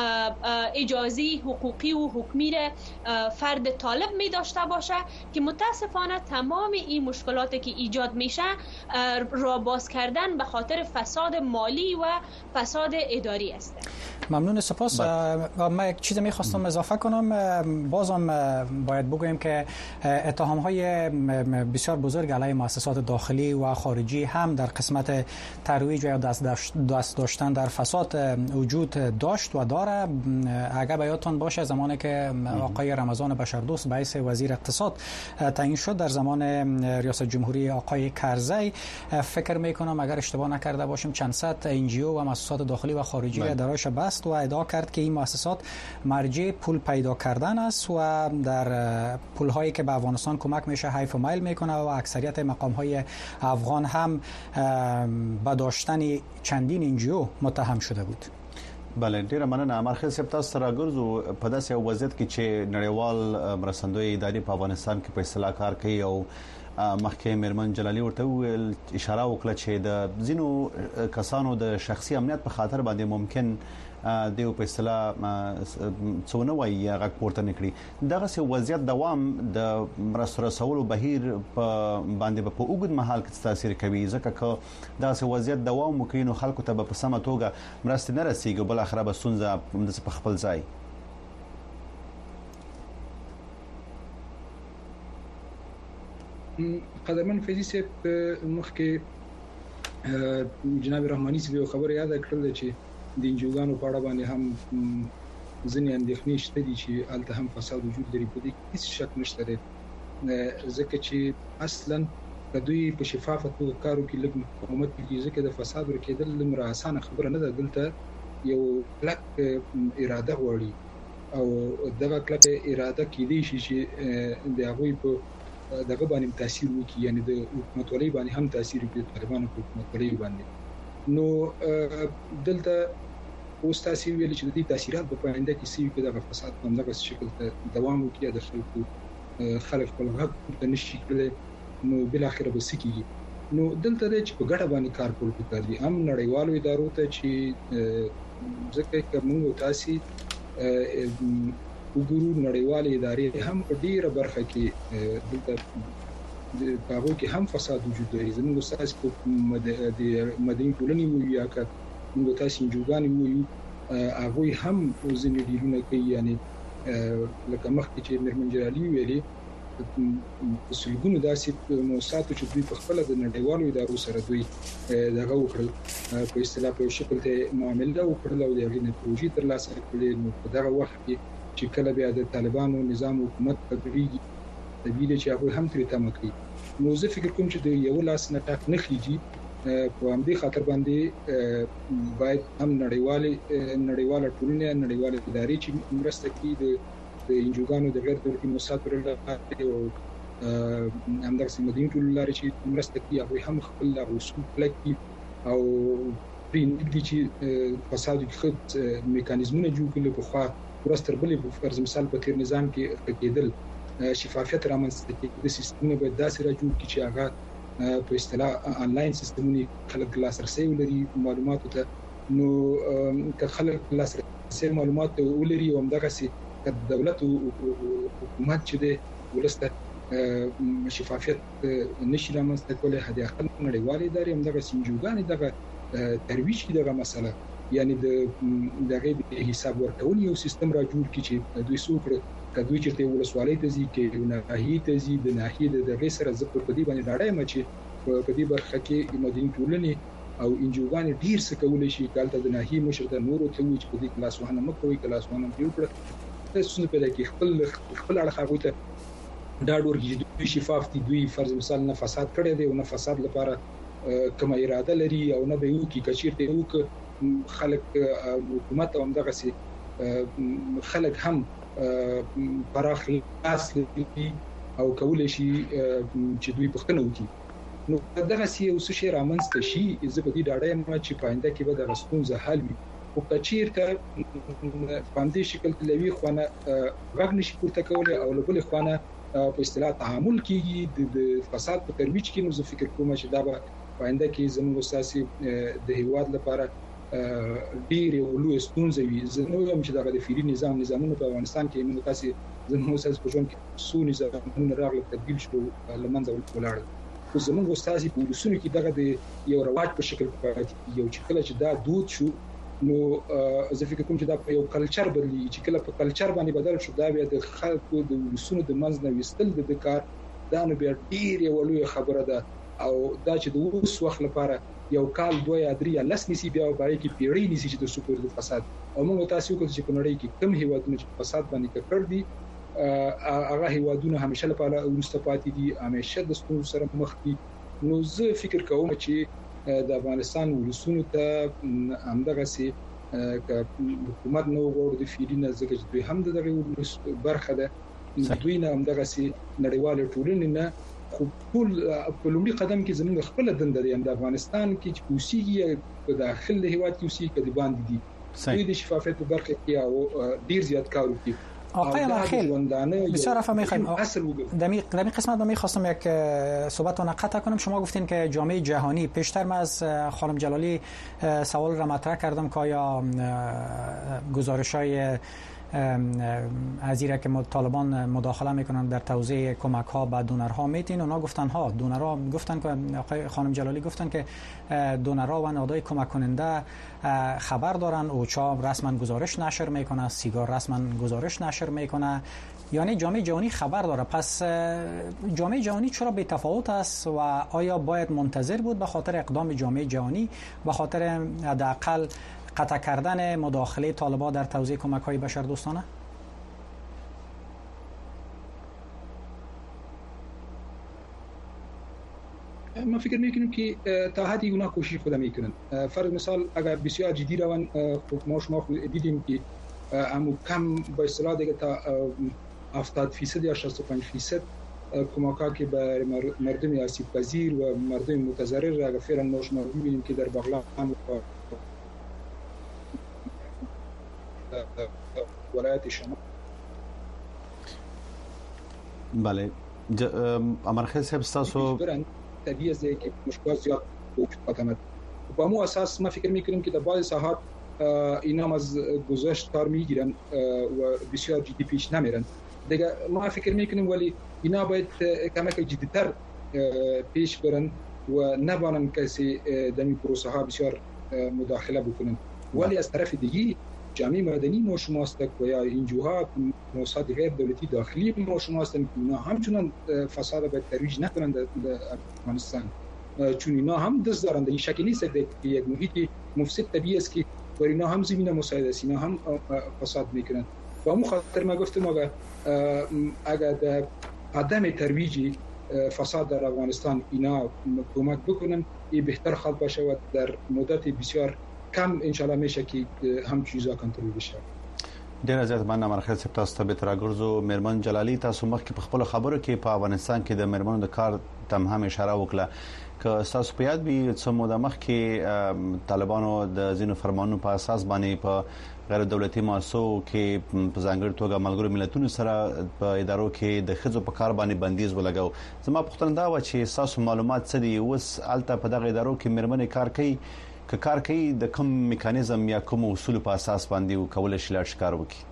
اجازه حقوقی و حکمی فرد طالب می داشته باشه که متاسفانه تمام این مشکلاتی که ایجاد میشه را باز کردن به خاطر فساد مالی و فساد اداری است. ممنون، سپاس. من یک چیز میخواستم اضافه کنم. بازم باید بگویم که اتهامات اتهام‌های بسیار بزرگ علیه مؤسسات داخلی و خارجی هم در قسمت ترویج و دست داشتن در فساد وجود داشت و داره. اگر به یادتان باشه زمانی که آقای رمضان بشردوست به حیث وزیر اقتصاد تعیین شد در زمان ریاست جمهوری آقای کرزی، فکر میکنم اگر اشتباه نکرده باشم چند صد NGO و مؤسسات داخلی و خارجی را درایش بست و ادعا کرد که این مؤسسات مرجع پول پیدا کردن است و در پول‌هایی که به افغانستان کمک میشه حیف و میل میکنه و اکثریت مقام‌های افغان هم به داشتن چندین NGO متهم شده بود. بله ډیره مننه. امرخیل صاحب تاسو راګرځو په داسې وضعیت کې چې نړیوال مرستندوی ادارې په افغانستان کې په اصطلاح کار کوي او مخکې میرمن جلالي ورته ویل اشاره وکړه چې د ځینو کسانو د شخصي امنیت په خاطر باندې ممکن دیو په اصطلاح څونه وایي هغه پورته نکړي. دغه څه وضعیت دوام د مرستو رسولو بهیر په باندې په اوږد مهال کې تاثیر کوي، ځکه که دغه څه وضعیت دوام وکړي نو خلکو ته په سمه توګه مرستې نه رسیږي، بل اخره به ستونزه په خپل ځای. قدرمن فیضی صاحب مخکې جناب رحماني صاحب خبر یاد کړل چې د انجوګانو په اړه باندې هم ځینې اندېښنې شته دي چې الته هم فساد وجود لري. په دې هیڅ شک نشته دی، ځکه چې اصلا دوی په شفافه توګه کارو کې لږ مقاومت کوي، ځکه د فساد ورکېدل لمر اسانه خبره نه ده. دلته یو کلک اراده غواړي او دغه کلک اراده کېدی شي چې د هغوی په دغه باندې تاثیر وکړي، یعنی د حکومتولۍ باندې هم تاثیر وکړي، طالبانو په حکومتولۍ باندې. نو دلته اوس تاسو ویل چې د دې تاثیرات په پاینده کې سوي کې د فساد په دغه شکل ته دوام وکړي، د خلک په لغت ته نشي کړل، نو بل اخر به سکیږي. نو دلته د چې په ګډه باندې کار کول پکار دي، هم نړیوالو ادارو ته چې ځکه کومه تاسو وګورو نړیوالې ادارې هم په ډیره برخه کې دلته په هغه کې هم فساد وجود لري. زموږ اساس په مدني ټولنې وو یا که موږ تاسو انجوګان وو هغه هم ځینې ډیرونه کوي، یعنی لکه مخکې چې میرمن جلالي ویلي سلګونو داسې موسساتو چې دوی په خپل د نړیوالو ادارو سره دوی دغه وکړل په اصطلاح په شکل ته معامله وکړل او دغه نه پروژې تر لاسه کړې. نو په دغه وخت کې چې کله بیا د طالبانو نظام حکومت تدریجي د ویل چې هغه هم ترې تم کړی، نو زه فکر کوم چې د یو لاس نه ټاک نه خېږي. په همدې خاطر باندې باید هم نړیواله ټولنه نړیواله ادارې چې مرسته کوي د انجوګانو د غیر دولتي مؤسساتو لپاره او همدغه مدني ټولنې لپاره چې مرسته کوي، هغه هم خپل اصول پلي او پرې چې فساد کې میکانیزمونه جوړ کړي. په خوا ورستر بلې په فرض مثال په تیر نظام کې کېدل شفافیت رامنځته کېږي، د سیستمونو به داسې را جوړ کړي چې هغه په اصطلاح انلاین سیستمونه خلک لاسرسي ولري معلوماتو ته. نو که خلک لاسرسي معلومات ولري او همدغه سي دولت او حکومت چې د ولسته شفافیت نشي رامنځته کولای، هدي خپل نړیوالې ادارې همدغه سنجوګان دغه ترویج کی دغه مسله، یعنی دغه حساب ورکول یو سیستم را جوړ کی چې دوی سوکړه کدوې چې ولسوالۍ ته ځي کې ناحیې ته ځي د ناحیې د غیر زپر په دې باندې راړای مچ په دې برخه کې مدني ټولنې او انجوګان ډیر څه کولای شي. کالته د ناحیې مشر د نورو ته وي چې په دې کلاس وانه مکوې کلاس وانه پیو کړ تاسو نه پیدا کې خپل اړه هغه ته دا ډور کې دوی شفاف دي، دوی فرض مثال نه فساد کړي دي او نه فساد لپاره کوم اراده لري او نه به یو کې کچیرته یو خلک حکومت او دغه سي خلک هم پراخ لاس لري او کولای شي چې دوی پښتنه وکړي. نو دغه سي او څه شي رامنځته شي زه په دې ډاډه یم چې پاینده کې به د غستونزه حل وي او کچیرته باندې شکل تلوي خوانه غږ نشي پورته کولای او له بل خوانه په اصطلاح تعامل کیږي د فساد په ترویج کې. نو زه فکر کوم چې دا به پاینده کې زموږ اساسي د هیواد لپاره ډیر ولو ستونزې وي. زه نو هم چې دغه د فیری نظامونه په افغانستان کې موږ تاسو زموږ اساس په ژوند کې سو نظامونه راغلي تبدیل شو لمنځه ولاړل. خو زموږ استاد په ولسونو کې دغه د یو رواج په شکل پاتې یو چې کله چې دا دود شو نو زه فکر کوم چې دا په یو کلچر بدلی چې کله په کلچر باندې بدل شو دا بیا د خلکو د ولسونو د منځ نه وستل د کار دا نو بیا ډیر یو لوی خبره ده او دا چې د اوس وخت لپاره یو کال 2 یا 3 یا لس نسی بیا وایي کې پیړۍ نسی چې د سپور د فساد او موږ تاسو کو چې په نړۍ کې کم هیوادونه چې فساد باندې کړ دي هغه هیوادونه همیشه لپاره ورسته پاتې دي همیشه د ستونزو سره مخ دي نو زه فکر کوم چې د افغانستان ولسونو ته همدغه سي حکومت نو غوړ د فیلینه ځکه چې دوی هم دغه برخه ده دوی نه همدغه سي نړیوال ټولنې نه خو ټول په لومړي قدم کې زموږ خپل دنده دی د افغانستان کې چې اوسېږي په داخل د هیواد کې اوسېږي کدي باندې دي دوی د شفافیت په برخه کې او ډیر زیات کار وکړي. آقای مرخیل بسیار عفو می‌خوایم در این قسمت من می‌خواستم یک صحبتتون رو قطع کنم. شما گفتین که جامعه جهانی، پیشتر من از خانم جلالی سوال را مطرح کردم که آیا گزارش‌های از ایره که طالبان مداخله میکنن در توزیع کمک ها به دونرها میتین، اونا گفتن ها دونرها گفتن که آقای خانم جلالی گفتن که دونرها و نهادهای کمک کننده خبر دارن، اوچا رسما گزارش نشر میکنه، سیگار رسما گزارش نشر میکنه، یعنی جامعه جهانی خبر داره. پس جامعه جهانی چرا بی تفاوت است و آیا باید منتظر بود به خاطر اقدام جامعه جهانی به خاطر حداقل قطع کردن مداخله طالبان در توزیع کمک‌های بشردوستانه؟ ما فکر می‌کنیم که تا حدی اونا کوشش خود می‌کنن. فرض مثال اگر بسیار جدی روان ما شما دیدیم که همون کم به اصطلاح دیگه تا 70% یا 65% کمک‌ها که به مردم آسیب پذیر و مردم متضرر اگر فعلا ما شما می‌بینیم که در بغلان ولایت شمال. بله امرخیل صاحب تاسو طبیعی است که مشکل زیاد وجود با مو اساس ما فکر می‌کنیم که در بعض ساحات اینا هم از گذشت کار می‌گیرن و بسیار جدی پیش نمیرن دیگه. ما فکر می‌کنیم ولی اینا باید کمک جدی‌تر پیش برن و نبانن کسی در این پروسه ها بسیار مداخله بکنن. ولی از طرف دیگه جامعه مدنی ما شما است و یا انجوها مؤسسات غیر دولتی داخلی ما شما هستند که اینا همچنان فساد به ترویج نکنند در افغانستان، چون اینا هم دست دارند. این شکلی نیست که یک محیط مفسد طبیعی است که بر اینا هم زمینه مساعد است، اینا هم فساد میکنند. و مو خاطر ما گفتم اگر در عدم ترویج فساد در افغانستان اینا کمک بکنن این بهتر خواهد باشه و در مدت بسیار کم ان شاء الله میشه که هم چیزا کنټرول بشه. ډیر زیات مننه مرخیل صاحب تاسو ته به ترګرزو میرمن جلالی تاسو مخکې په خپل خبرو کې په افغانستان کې د میرمنو د کار تم هم اشاره وکړه که تاسو په یاد وي څو موده مخکې طالبانو د ځینو فرمانونو په اساس باندې په غیر دولتي مؤسسو کې په ځانګړي توګه ملګرو ملتونو سره په ادارو کې د خځو په کار باندې بندیز ولګاو. زما پوښتنه دا و چې تاسو معلومات څه دي اوس الته په دغه ادارو کې میرمنې کار کوي که کار کوي د کوم میکانیزم یا کوم اصول په اساس باندې وکول شي لاړ کار وکړي؟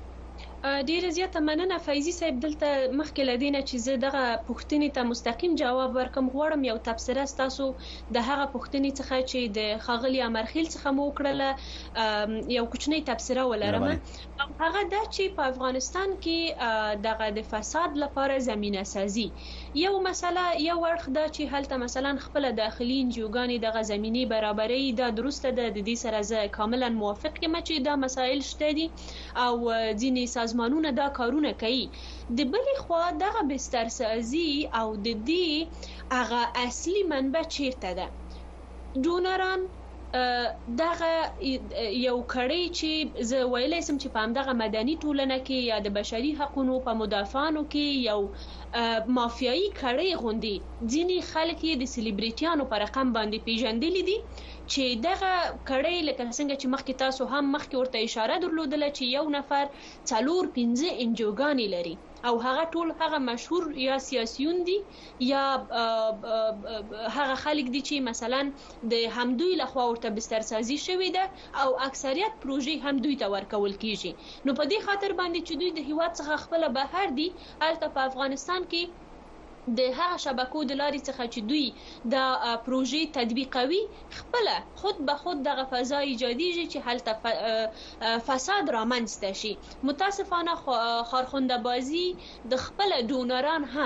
ډیر زیاته مننه فایزي صاحب. دلته مخکې لدینه چې زه دغه پوښتنې ته مستقیم جواب ورکم غواړم. یو تبصره تاسو د هغه پوښتنې څخه چې د خاغلی امرخیل څخه مو وکړله یو کوچنی تبصره ولرم. هغه دا چې په افغانستان کې دغه د فساد لپاره زمينه سازي یو مسله یو ورخ دا چې هلته مثلا خپل داخلي انجوګانی دغه زميني برابرۍ دا درسته ده. د دې سره زه کاملا موافق یم چې دا مسائل شته دي او ځینې سازمانونه دا کارونه کوي. د بلې خوا دغه بسترسازي او د دې هغه اصلي منبع چیرته ده؟ ډونران دغه یو کړي چې زه ویلای سم چې په همدغه مدني ټولنه کې یا د بشري حقوقو په مدافعانو کې یو مافیایي کړي غوندي ځینې خلک د سلیبریټیانو په رقم باندې پیژندل دي چې دغه کړي لکه څنګه چې مخکې تاسو هم مخکې ورته اشاره درلودله چې یو نفر 4-5 انجوګانی لري او هغه ټول هغه مشهور یا سیاسيون دي یا هغه خلک دي چې مثلا د همدوی لخوا ورته بسترسازي شوې ده او اکثریت پروژې همدوی ته ورکول کیږي. نو په دې خاطر باندې چې دوی د هیواد څخه خپل بهر دي البته په افغانستان کې د هغه شبکو د لارې څخه چې دوی د پروژې تطبیقوي خپل خود به خود دغه فضا ایجادیږي چې هلته فساد رامنځته شي. متاسفانه خارخونده بازی د خپل ډونران هم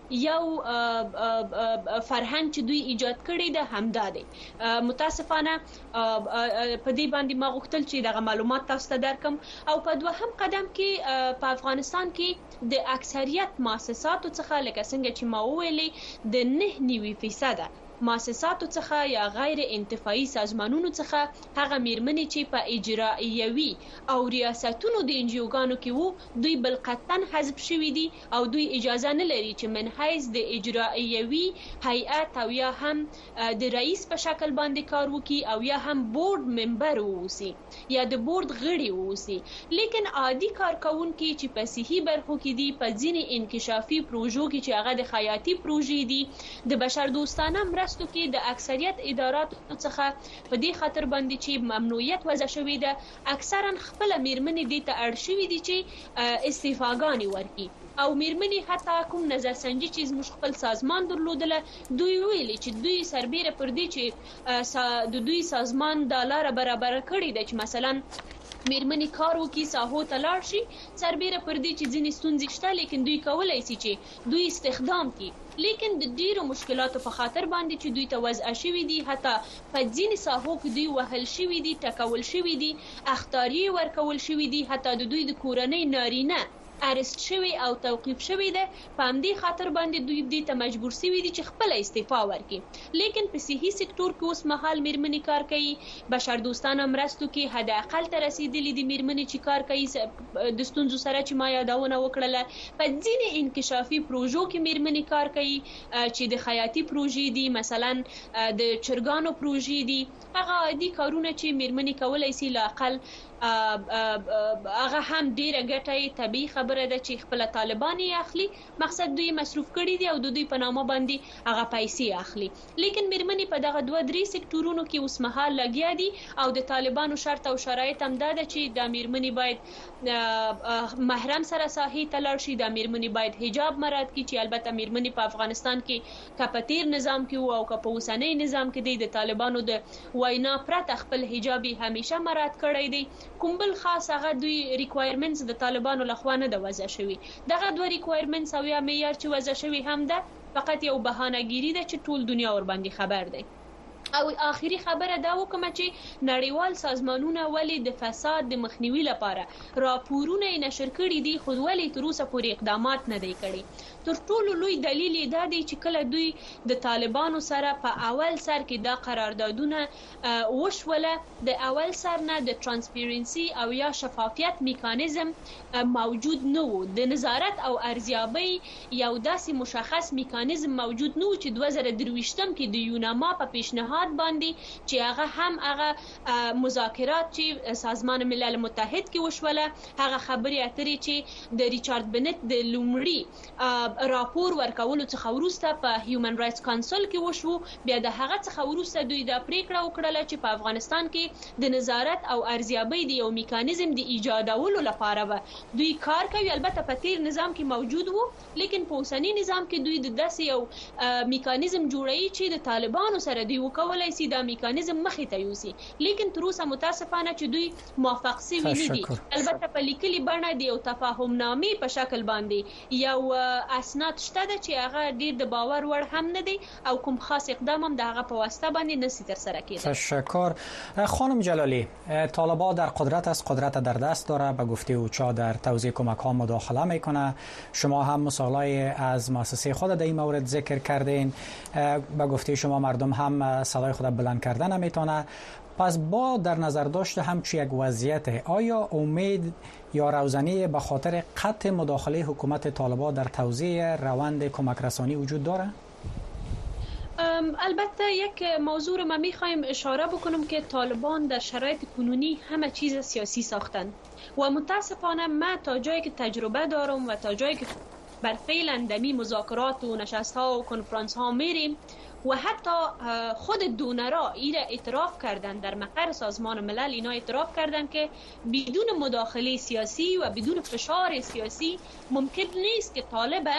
یو فرهنګ چې دوی ایجاد کړی ده همدا دی. متاسفانه په دې باندې ما غوښتل چې دغه معلومات تاسو ته درکم. او په دوهم قدم کې په افغانستان کې د اکثریت مؤسساتو څخه لکه څنګه چې ما وویلې د 9.9% مؤسساتو څخه یا غیر انتفاعي سازمانونو څخه هغه میرمنې چې په اجرایوي او ریاستونو د انجیوګانو کې وو دوی بالقطعا حذف شوي دي او دوی اجازه نه لري چې من حیث د اجرایوي هیئت او یا هم د رئیس په شکل باندې کار وکړي او یا هم بورډ ممبر ووسي یا د بورډ غړي ووسي. لیکن عادي کارکونکي چې په صحي برخو کې دي په ځینې انکشافي پروژو کې چې هغه د خیاطي پروژې دي د بشردوستانه کې د اکثریت ادارات څخه په دې خاطر باندې چې ممنوعیت وضع شوې ده اکثرا خپل میرمنې دې ته اړ شوې دي چې استعفاګانې ورکړي او میرمنې حتی کوم نظر سنجي چې زموږ خپل سازمان درلودله دوی ویلي چې دوی سربیره پر دې چې د دوی سازمان د لاره برابر کړي ده چې مثلا میرمنې کار وکړي ساحو ته لاړ شي سربیره پر دې چې ځینې ستونزې شته لیکن دوی کولی شي چې دوی استخدام کړي. لیکن د ډیرو مشکلاتو په خاطر باندې چې دوی ته وضع شوي دي حتی په ځینې ساحو کې دوی وهل شوي دي ټکول شوي دي اخطاریې ورکول شوي دي حتی د دوی د کورنۍ نارینه ارست شوی او توقیف شوی ده په همدې خاطر باندې دوی دې ته مجبور شوي دي چې خپل استعفا ورکړي. لیکن په صحي سکتور کې اوس مهال میرمنې کار کوي بشردوستانه مرستو کې حد اقل ته رسیدلي دي میرمنې چې کار کوي د ستونزو سره چې ما یادونه وکړله. په ځینې انکشافي پروژو کې میرمنې کار کوي چې د خیاطي پروژې دي مثلا د چرګانو پروژې دي هغه عادي کارونه چې میرمنې کولی شي لاقل هغه هم ډیره ګټه طبیعي خبره ده چې خپل طالبان یې اخلي مقصد دوی مصروف کړي دي او د دوی په نامه باندې هغه پیسې اخلي. لیکن میرمنې په دغه 2-3 سکتورونو کې اوس مهال لګیا دي او د طالبانو شرط او شرایط هم دا ده چې د میرمنې باید محرم سره ساحې ته لاړ شي د میرمنې باید حجاب مراعات کړي چې البته میرمنې په افغانستان کې کپتیر نظام کې او که په اوسنۍ نظام کې د طالبانو د وینا پرته خپل حجاب همیشه مراعات کړی دی. کوم بل خاص هغه دوی ریکوایرمنټس د طالبانو لخوا نه د وضع شوي. دغه 2 ریکوایرمنټس او یا معیار چې وضع شوي هم ده فقط یو بهانه‌ګیری ده چې ټول دنیا ور باندې خبر دی. او آخري خبره دا وکم چې نړیوال سازمانونه ولې د فساد د مخنیوي لپاره راپورونه نشر کړي دي خو ولې تر اوسه پورې اقدامات نه دی کړي. تر ټولو لوی دلیل دا دی چې کله دوی د طالبانو سره په اول سر کې دا قراردادونه وشوله د اول سر نه د ترانسپیرنسي او یا شفافیت میکانیزم موجود نه و. د نظارت او ارزیابي یو داسې مشخص میکانیزم موجود نه و چې 2023 کې د یوناما په پیشنهاد باندې چې هغه هم هغه مذاکرات چې سازمان ملل متحد کې وشوله هغه خبرې اترې چې د ریچارډ بنت د لومړي راپور ورکولو څخه وروسته په هیومن رائټس کونسل کې وشو بیا د هغه څخه وروسته دوی د پریکړه وکړه چې په افغانستان کې د نظارت او ارزیابي د یو میکانیزم د ایجادولو لپاره دوی کار کوي. البته په تیر نظام کې موجود وو لیکن په اوسنی نظام کې دوی د داسې یو میکانیزم جوړوي چې د طالبانو سره دی وکولای شي دا میکانیزم مخې ته یوسي. لیکن تر اوسه متاسفانه چې دوی موافق شوي نه دي. البته په لیکلي بڼه د یو تفاهم نامې په شکل باندې یو اسناد شته چې هغه ډیر د باور وړ هم نه دی او کوم خاص اقدام هم د هغه په واسطه باندې نسی تر سره کیده. تشکر. خانم جلالی، طالبان در قدرت است، قدرت در دست داره، به گفته اوچا در توزیع کمک ها مداخله میکنه. شما هم مثالای از مؤسسه خود در این مورد ذکر کردین. به گفته شما مردم هم صدای خود بلند کردن نمیتونه. پس با در نظر داشته همچی یک وضعیت آیا امید یا روزنی به خاطر قطع مداخله حکومت طالبان در توزیع روند کمک رسانی وجود داره؟ البته یک موضوع رو ما میخوایم اشاره بکنم که طالبان در شرایط کنونی همه چیز سیاسی ساختن و متاسفانه ما تا جایی که تجربه دارم و تا جایی که بر فعلا دمی مذاکرات و نشست ها و کنفرانس ها میریم و حتی خود دونرها ایره اعتراف کردن در مقر سازمان ملل اینا اعتراف کردن که بدون مداخله سیاسی و بدون فشار سیاسی ممکن نیست که طالب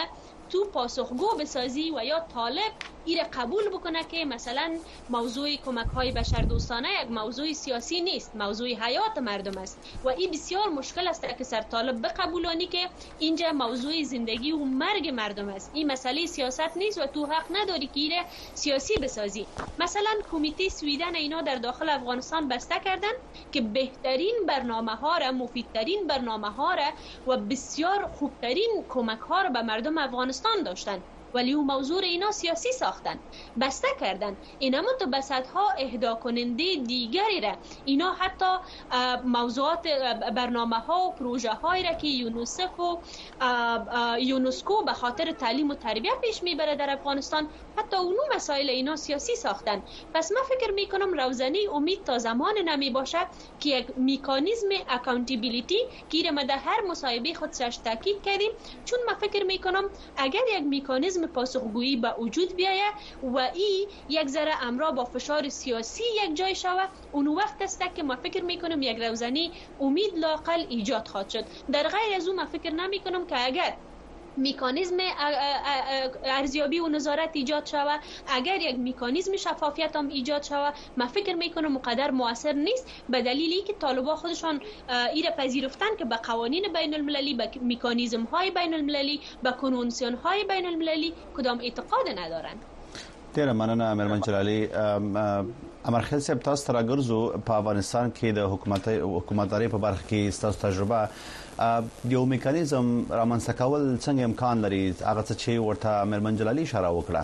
تو پاسخگو بسازی و یا طالب ایره قبول بکنه که مثلا موضوع کمک های بشردوستانه یک موضوع سیاسی نیست، موضوع حیات مردم است و این بسیار مشکل است که سر طالب بقبولانی که اینجا موضوع زندگی و مرگ مردم است. این مسئله سیاست نیست و تو حق نداری که ایره سیاسی بسازی. مثلا کمیته سویدن اینا در داخل افغانستان بسته کردن که بهترین برنامه ها را، مفیدترین برنامه ها را و بسیار خوبترین کمک ها را به مردم افغانستان داشتن، ولی اون موضوع اینا سیاسی ساختن، بسته کردن. اینا متبسط ها اهدا کننده دیگری را، اینا حتی موضوعات برنامه ها و پروژه های را که یونیسف و یونسکو به خاطر تعلیم و تربیت پیش میبره در افغانستان، حتی اونو مسائل اینا سیاسی ساختن. پس من فکر میکنم روزنه امید تا زمان نمی باشه که یک میکانیزم اکاونتیبیلیتی که ما در هر مصاحبه خود سرش تاکید کردیم، چون من فکر میکنم اگر یک میکانیزم پاسخگویی به وجود بیاید و این یک ذره امرا با فشار سیاسی یک جای شود، اون وقت است که ما فکر میکنم یک روزنه امید لاقل ایجاد خواهد شد. در غیر از اون من فکر نمیکنم که اگر میکانیزم ارزیابی و نظارت ایجاد شود، اگر یک میکانیزم شفافیت هم ایجاد شود، من فکر میکنم مقدر مؤثر نیست، به دلیلی که طالبان خودشان ایره پذیرفتن که به قوانین بین المللی، به میکانیزم های بین المللی، به کنونسیون های بین المللی کدام اعتقاد ندارند. ډیره مننه مېرمن جلالي. امرخیل صاحب، تاسو ترګرځو په افغانستان کې د حکومتداري په برخه کې ستاسو تجربه یو میکانیزم رامنځته کول څنګه امکان لري؟ هغه څه چې ورته مېرمن جلالي اشاره وکړه.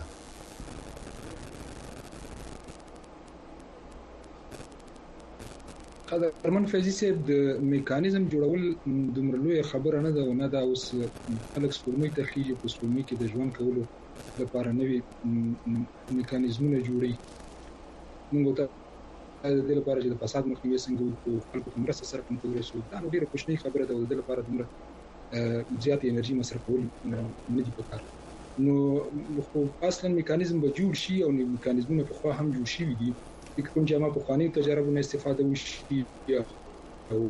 قدرمن فیضي صاحب، د میکانیزم جوړول دومره لوی خبره نه ده او نه دا اوس خلک سپوږمۍ ته خېږي، په سپوږمۍ کې د ژوند کولو لپاره نوي میکانیزمونه جوړي. موږ ته د دې لپاره چې د فساد مخنیوي څنګه وکړو، خلکو ته مرسته سره کوم پروګرس وکړو، دا ډېره کوچنۍ خبره ده او د دې لپاره دومره زیاتې انرژي مصرفول نه دي پکار. نو خو اصلا میکانیزم به جوړ شي او میکانیزمونه په خوا هم جوړ شي دي، کوم چې ما په خواني تجربو استفاده وشي او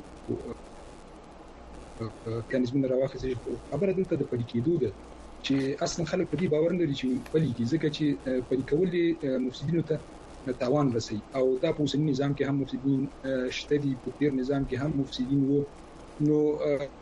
میکانیزمونه راوخیږي. خبره دلته د پلي کېدو ده چې اصلا خلک په دې باور نه لري چې پلي کېږي، ځکه چې پلي کول دي مفسدینو ته تاوان رسي او دا په اوسنی نظام کې هم مفسدین شته دي، په تیر نظام کې هم مفسدین وو. نو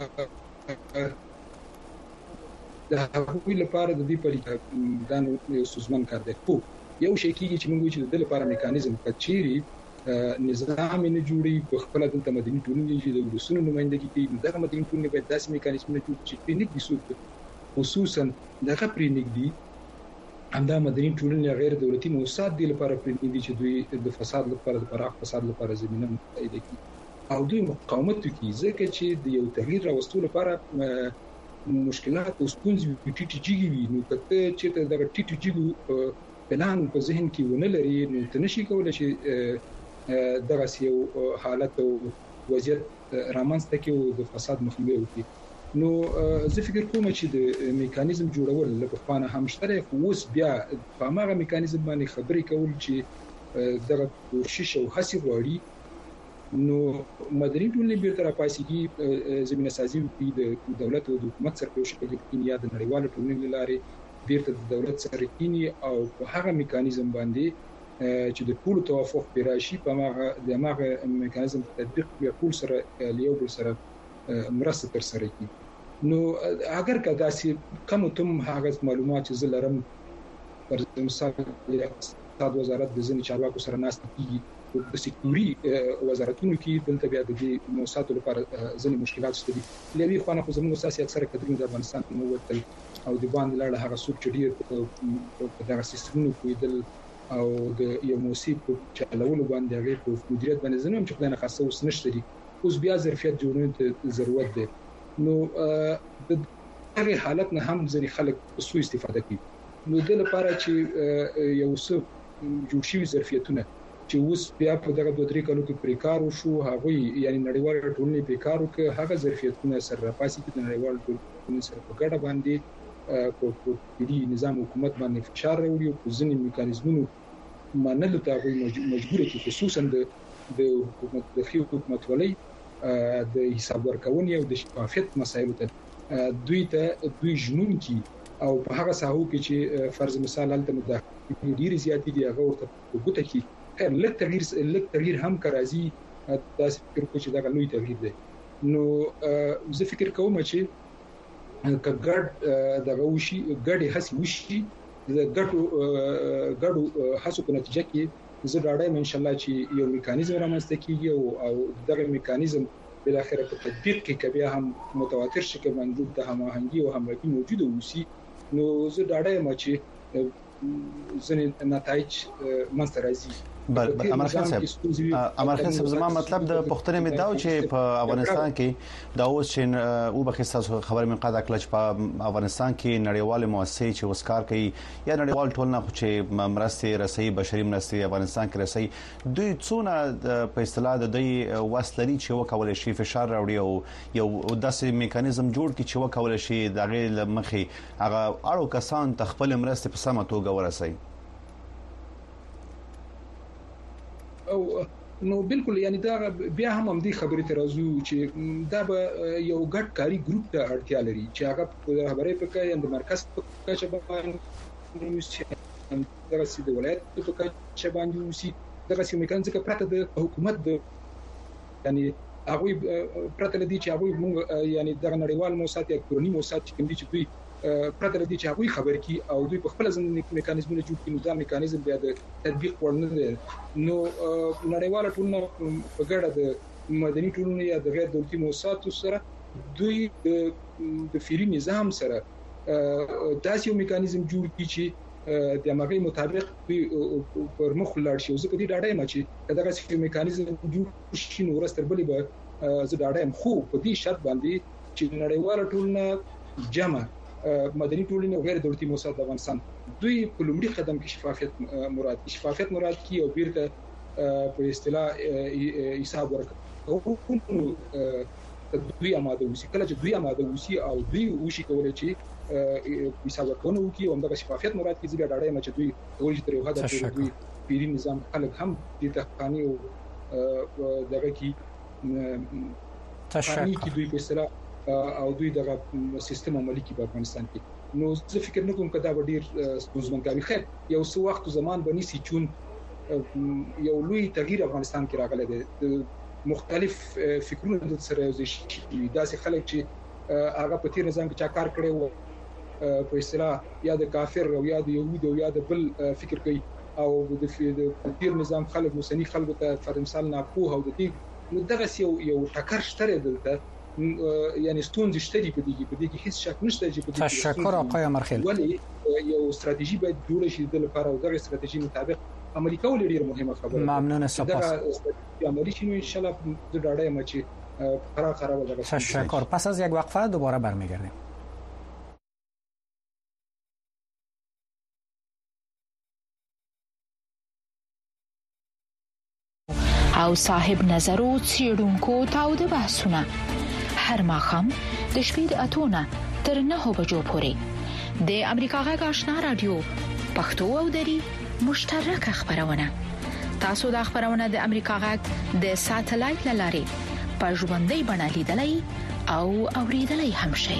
دا هغوی لپاره د دې پلي دا یو سوزمن کار دی. خو یو شی کېږي چې موږ چې د لپاره میکانیزم کچيري نظام نه جوړي، په خپل دلته مدني ټولنې چې د ولسونو نمائندګي کوي، دغه مدني ټولنې باید داسې میکانیزمونه جوړ کړي چې پرې نږدې سوق خصوصا دغه پرې نږدې همدا مدني ټولنې غیر دولتي موسسات دي لپاره پرې نږدې چې دوی د فساد لپاره، د پراخ فساد لپاره زمينه پیدا کړي او دوی مقاومت کوي، ځکه چې د یو تغییر راوستلو لپاره مشکلات او ستونزې ټیټ جیږي وي. نو کته چې دغه ټیټ جیږي پلان په ذهن کې ونه لري، نو ته نشي کولای چې دغه یو حالت او وضعیت رامنځته کړي او د فساد مخنیوي وکړي. نو زه فکر کوم چې د میکانیزم جوړول لکه خانه هم شته، خو اوس بیا په هغه میکانیزم باندې خبرې کول چې دغه کوشش او هڅه غواړي. نو مدني ټولنې بیرته راپاسيږي، زمينه سازي وکړي د دولت او د حکومت سره په شکل کې یا د نړیوالو ټولنې لارې بیرته د دولت سره کینی او په هغه میکانیزم باندې چې د ټولو توافق پیراشي، په هغه میکانیزم تطبیق بیا ټول سره یو بل سره مرسته تر سره کوي. نو اگر کدا سي کوم تم هغه معلومات چې زلرم پر مثال اقتصاد وزارت د ځینې چارواکو سره ناست کیږي، د سکتوري وزارتونو کې دلته بیا د موسساتو لپاره ځینې مشکلات شته دي. لوي خو نه خو زموږ سیاسي اکثره کډرونه د افغانستان نو وتل او د باندې لړ هغه څوک چې ډیر په دغه سیستمونو کویدل او د یو موسیقي په چلولو باندې هغه په مدیریت باندې زنه چې خدای خاصه اوس نشته دي، اوس بیا ظرفیت جوړولو ته ضرورت ده. نو د هغه حالت نه هم ځینې خلک سوء استفاده کوي. نو د لپاره چې یو څه جوړ شي ظرفیتونه چې اوس بیا په دغه 2-3 کالو کې پریکار وشو، هغه یعنی نړیوال ټولنې پریکارو کې هغه ظرفیتونه سره پاسې کې د نړیوال ټولنې سره په ګډه باندې په دې نظام حکومت باندې فشار راوړي او ځینې میکانیزمونو منلو ته مجبور دي، خصوصا د حکومت د حکومت ولې د حساب ورکونې او د شفافیت مسایلو ته دوی جنون کې او په هغه ساحو کې چې فرض مثال هلته مداخله ډیر زیات دي هغه ورته وګته کی لږ تغییر هم کراځي دا فکر کوم چې دا لوی تغییر دی نو زه فکر کوم چې کګړ دغه وشي ګډي هسي وشي د ګډو هڅو په نتیجه کې زه ډاډه ان شاء الله چې یو میکانیزم رامنځته کیږي او دغه میکانیزم بل اخر په تطبیق کې کبیا هم متواتر شکل باندې د هماهنګي او همغږي موجوده وسی نو زه ډاډه یم چې ځنې نتایج منځته راځي. امرخان صاحب زما مطلب د پښتنې مې دا چې په افغانستان کې دا اوس چې او بخښه خبره مې قاعده کړل چې په افغانستان کې نړیوال مؤسسې چې وسکار کوي یا نړیوال ټولنه چې مرستې رسي بشري مرستې افغانستان کې رسي دوی څونه په اصطلاح د دوی وسلري چې وکول شي فشار راوړي او یو داسې میکانیزم جوړ کړي چې وکول شي دغه لمخې هغه اړو کسان تخپل مرستې په سمه توګه ورسي. او نو بالکل یعنی دا بیا هم دې خبرې ته راځو چې دا به یو ګډ کاری ګروپ ته اړتیا لري چې هغه خبرې په کې د مرکز په کچه باندې وسی دغه سي د ولایت په کچه باندې وسی دغه سي میکانیزم کې پراته د حکومت د یعنی هغه پراته لدی چې هغه موږ یعنی دغه نړیوال موسسات یا کورنی موسسات چې کوم دي چې دوی پراته لدی چې هغه خبر کی او دوی په خپل ځین میکانیزمونه جوړ کړي نو دا میکانیزم بیا د تطبیق ورنه نو نړیواله ټولنه په ګډه د مدني ټولنې یا د غیر دولتي موسسات سره دوی د فری نظام سره داسې یو میکانیزم جوړ کړي چې د امغه مطابق پر مخ لاړ شي. زه په دې ډاډه یم چې دغه میکانیزم جوړ شي نو ورستر بلی به زه ډاډه یم خو په دې شرط باندې چې نړیواله ټولنه جمع مدني ټولنې او غیر دولتي موسسات د افغانستان دوی په لومړي قدم کې شفافیت مراد کی او بیرته په اصطلاح حساب ورکړي دوی آماده وسی کله چې دوی آماده وسی او دوی وشي کولای چې حساب ورکونه وکړي او دغه شفافیت مراد کی زیاده ډاډه چې دوی ولې تر یو حد دوی پیری نظام خلک هم د تخانی او دغه کی تشکر دوی په اصطلاح او دوی دغه سیستم عملی کی په افغانستان کې نو زه فکر نه کوم کدا ډیر ستونزمنګاوي خیر یو څو وخت زمان بني سي چون یو لوی تغییر افغانستان کې راغلی دی مختلف فکرونه د سره یوځای داسې خلک چې هغه په تیر نظام کې چا کار کړی وو په اصطلاح یا د کافر او یا د يهود او یا د بل فکر کوي او د تیر نظام خلک مسنی خلکو ته فرمثال نه پوه او د دې نو دغه یو ټکر شته دلته یعنی ستونزې شته دي په دې کې هیڅ شک نشته چې په دې تشکر آقای امرخیل ولی یو استراتیژي باید جوړ شي د لپاره او دغه استراتیژي مطابق عملي کول ډیر مهمه خبره ده. ممنون سپاس. عملي شي ان شاء الله د ډاډه یم چې خراب دغه تشکر. پس از یک وقفه دوباره برمیگردیم. او صاحب نظرو څېړونکو تاوده بحثونه هر ماښام د شپې د 8 نه تر 9 بجو پورې د امریکا غږ آشنا رادیو پښتو او دری مشترک خبرونه تاسو د خبرونه د امریکا غږ د ساتلایت لارې په ژوندۍ بڼه لیدلای او اوریدلای هم شئ.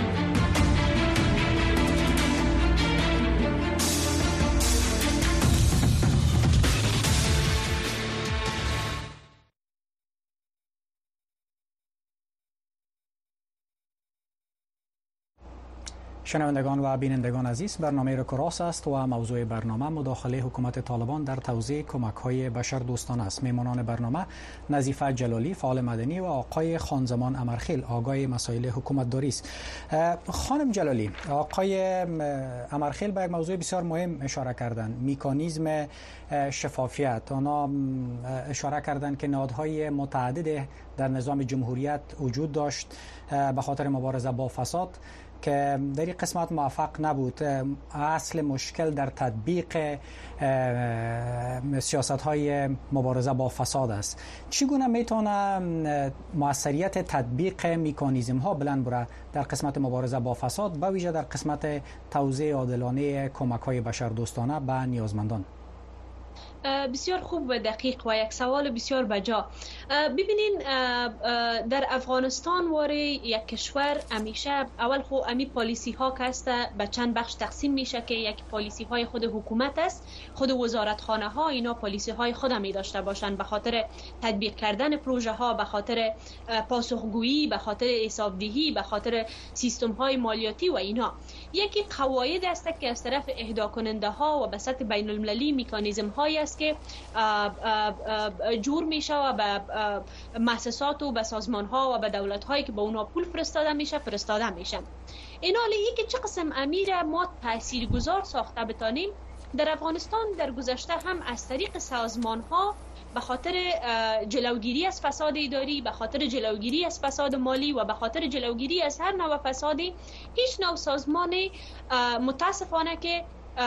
شنوندگان و بینندگان عزیز، برنامه رکراس است و موضوع برنامه مداخله حکومت طالبان در توزیع کمک‌های بشردوستانه است. میهمانان برنامه نظیفه جلالی فعال مدنی و آقای خانزمان امرخیل آگاه مسائل حکومتداری است. خانم جلالی، آقای امرخیل به یک موضوع بسیار مهم اشاره کردند، مکانیزم شفافیت. آنها اشاره کردند که نهادهای متعدد در نظام جمهوریت وجود داشت به خاطر مبارزه با فساد که در این قسمت موفق نبود. اصل مشکل در تطبیق سیاست‌های مبارزه با فساد است. چگونه میتونه موثریت تطبیق مکانیزم‌ها بلند بره در قسمت مبارزه با فساد، به ویژه در قسمت توزیع عادلانه کمک‌های بشردوستانه به نیازمندان؟ بسیار خوب و دقیق و یک سوال بسیار بجا. ببینین در افغانستان واره یک کشور همیشه اول خو امی پالیسی ها که است به چند بخش تقسیم میشه که یک پالیسی های خود حکومت است، خود وزارتخانه ها اینا پالیسی های خود می داشته باشند به خاطر تطبیق کردن پروژه ها، به خاطر پاسخگویی، به خاطر حسابدهی، به خاطر سیستم های مالیاتی و اینا. یکی قواعد است که از طرف اهدا کننده ها و به سطح بین المللی مکانیزم هایی است که جور میشه و به مؤسسات و به سازمان ها و به دولت هایی که به اونا پول فرستاده میشه. اینا لیه که چه قسم امیر ما تاثیرگذار ساخته بتانیم در افغانستان در گذشته هم از طریق سازمان ها به خاطر جلوگیری از فساد اداری، به خاطر جلوگیری از فساد مالی و به خاطر جلوگیری از هر نوع فسادی هیچ نوع سازمان متاسفانه که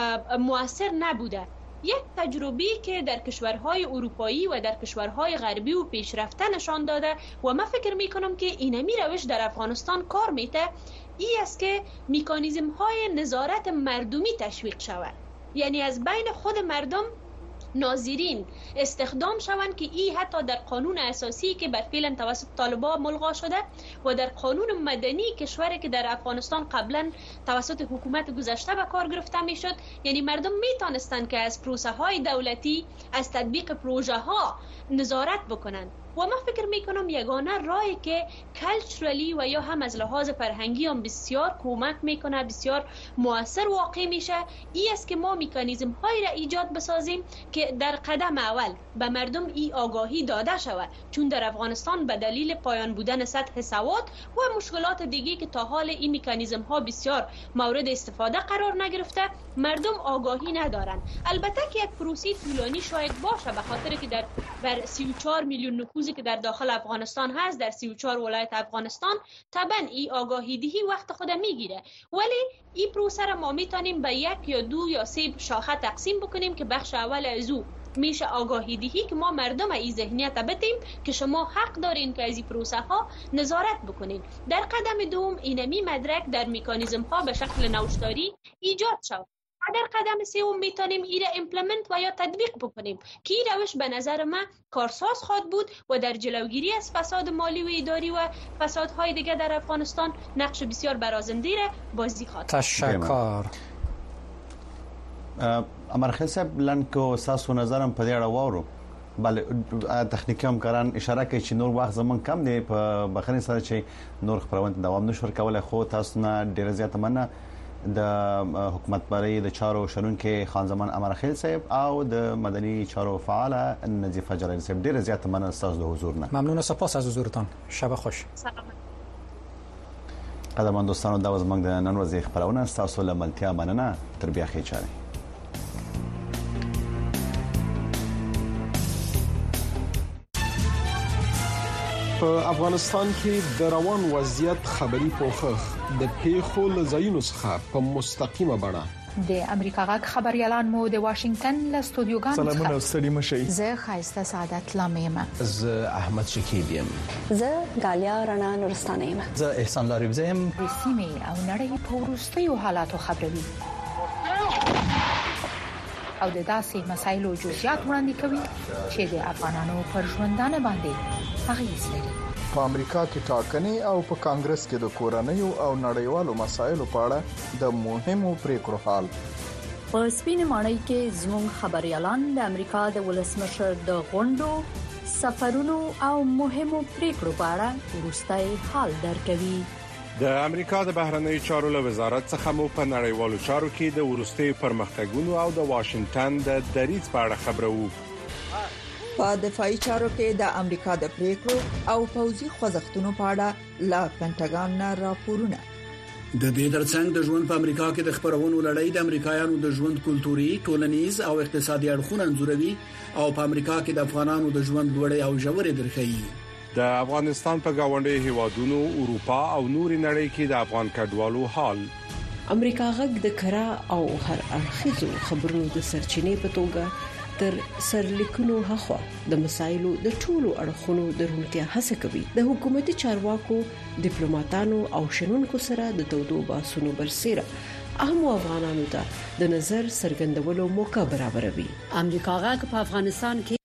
مؤثر نبوده. یک تجربه که در کشورهای اروپایی و در کشورهای غربی و پیشرفته نشان داده و من فکر میکنم که اینمی روش در افغانستان کار میته، ای است که مکانیزم های نظارت مردمی تشویق شود. یعنی از بین خود مردم ناظرین استخدام شوند که ای حتی در قانون اساسی که بر فعلا توسط طالبان ملغا شده و در قانون مدنی کشوری که در افغانستان قبلا توسط حکومت گذشته به کار گرفته میشد، یعنی مردم میتونستند که از پروسه های دولتی از تطبیق پروژه ها نظارت بکنند. و من فکر میکنم یگانه راهی که کلچرالی و یا هم از لحاظ فرهنگی هم بسیار کمک میکنه، بسیار مؤثر واقع میشه، ای است که ما مکانیزم های را ایجاد بسازیم که در قدم اول به مردم ای آگاهی داده شود، چون در افغانستان به دلیل پایان بودن سطح سواد و مشکلات دیگی که تا حال این مکانیزم ها بسیار مورد استفاده قرار نگرفته مردم آگاهی ندارن. البته که یک پروسه طولانی شاید باشه به خاطر که بر 34 میلیون نفوذی که در داخل افغانستان هست، در 34 ولایت افغانستان، طبعا این آگاهی دهی وقت خود میگیره، ولی این پروسه را ما میتونیم به 1 یا 2 یا 3 شاخه تقسیم بکنیم که بخش اول از او میشه آگاهی دهی که ما مردم این ذهنیت بدیم که شما حق دارین که از این پروسه ها نظارت بکنین. در قدم دوم اینمی مدرک در مکانیزم ها به شکل نوشتاری ایجاد شد. در قدم سوم میتونیم ایره ایمپلمنت و یا تطبیق بکنیم که این روش به نظر من کارساز خواهد بود و در جلوگیری از فساد مالی و اداری و فسادهای دیگه در افغانستان نقش بسیار برازنده را بازی خواهد. تشکر. امرخیل صاحب لنکو ساسو نظرم په دې اړه واورو. بله تخنیکی همکاران اشاره کوي چې نور وخت زمون کم دی په بخښنې سره چې نور خبرونه دوام نشو ورکولای، خو تاسو نه ډیره زیاته مننه د حکومت برای د چارو شنونکو خان زمان امرخیل صاحب او د مدني چارو فعال نظیفه جلالی صاحب، ډیره زیاته مننه تاسو د حضور نه. ممنون، سپاس از حضورتان. شب خوش. سلام. قدرمن دوستانو دا زموږ د نن ورځې خبرونه تاسو له ملتیا مننه. تر بیا ښه چاره. په افغانستان کې د روان وضعیت خبري پوښښ د پیښو له ځایونو څخه په مستقیمه بڼه د امریکا غږ خبريالان مو د واشنگټن له استودیوګانو سلامونه ستړي مشي. زه خایسته سعادت لامیم. زه احمد شکیب یم. زه غالیا رڼا نورستانه یم. زه احسان لاریب یم. رسمي او نړۍ په وروستیو حالاتو خبروي او د داسې مسایلو جزئیات وړاندې کوي چې د افغانانو پر ژوندانه باندې اغیز لري. په امریکا کې ټاکنې او په کانګرس کې د کورنیو او نړیوالو مسایلو په اړه د مهمو پریکړو حال. په سپین ماڼۍ کې زموږ خبريالان د امریکا د ولسمشر د غونډو، سفرونو او مهمو پریکړو په اړه وروستي حال درکوي. د امریکا د بهرنیو چارو له وزارت څخه مو په نړیوالو چارو کې د وروستي پرمختګونو او د واشنگټن د دریځ په اړه خبرو. په دفاعي چارو کې د امریکا د پریکړو او پوځي خوځښتونو په اړه لا پینټاګان نه راپورونه. د دې ترڅنګ د ژوند په امریکا کې د خبرونو لړۍ د امریکایانو د ژوند کلتوري، ټولنیز او اقتصادي اړخونه انځوروي او په امریکا کې د افغانانو د ژوند لوړې او ژورې درخوي. د افغانستان په گاونډي هیوادونو، اروپا او نوري نړۍ کې د افغان کډوالو حال. امریکا غږ د کرا او هر اړخیزو خبرونو د سرچینې په توګه تر سرلیکونو هخوا د مسایلو د ټولو اړخونو د روڼتیا هڅه کوي. د حکومتي چارواکو، ډیپلوماټانو او شنونکو سره د تودو بحثونو برسېره اهم افغانانو ته د نظر څرګندولو موقع برابروي. امریکا غاک په افغانستان کې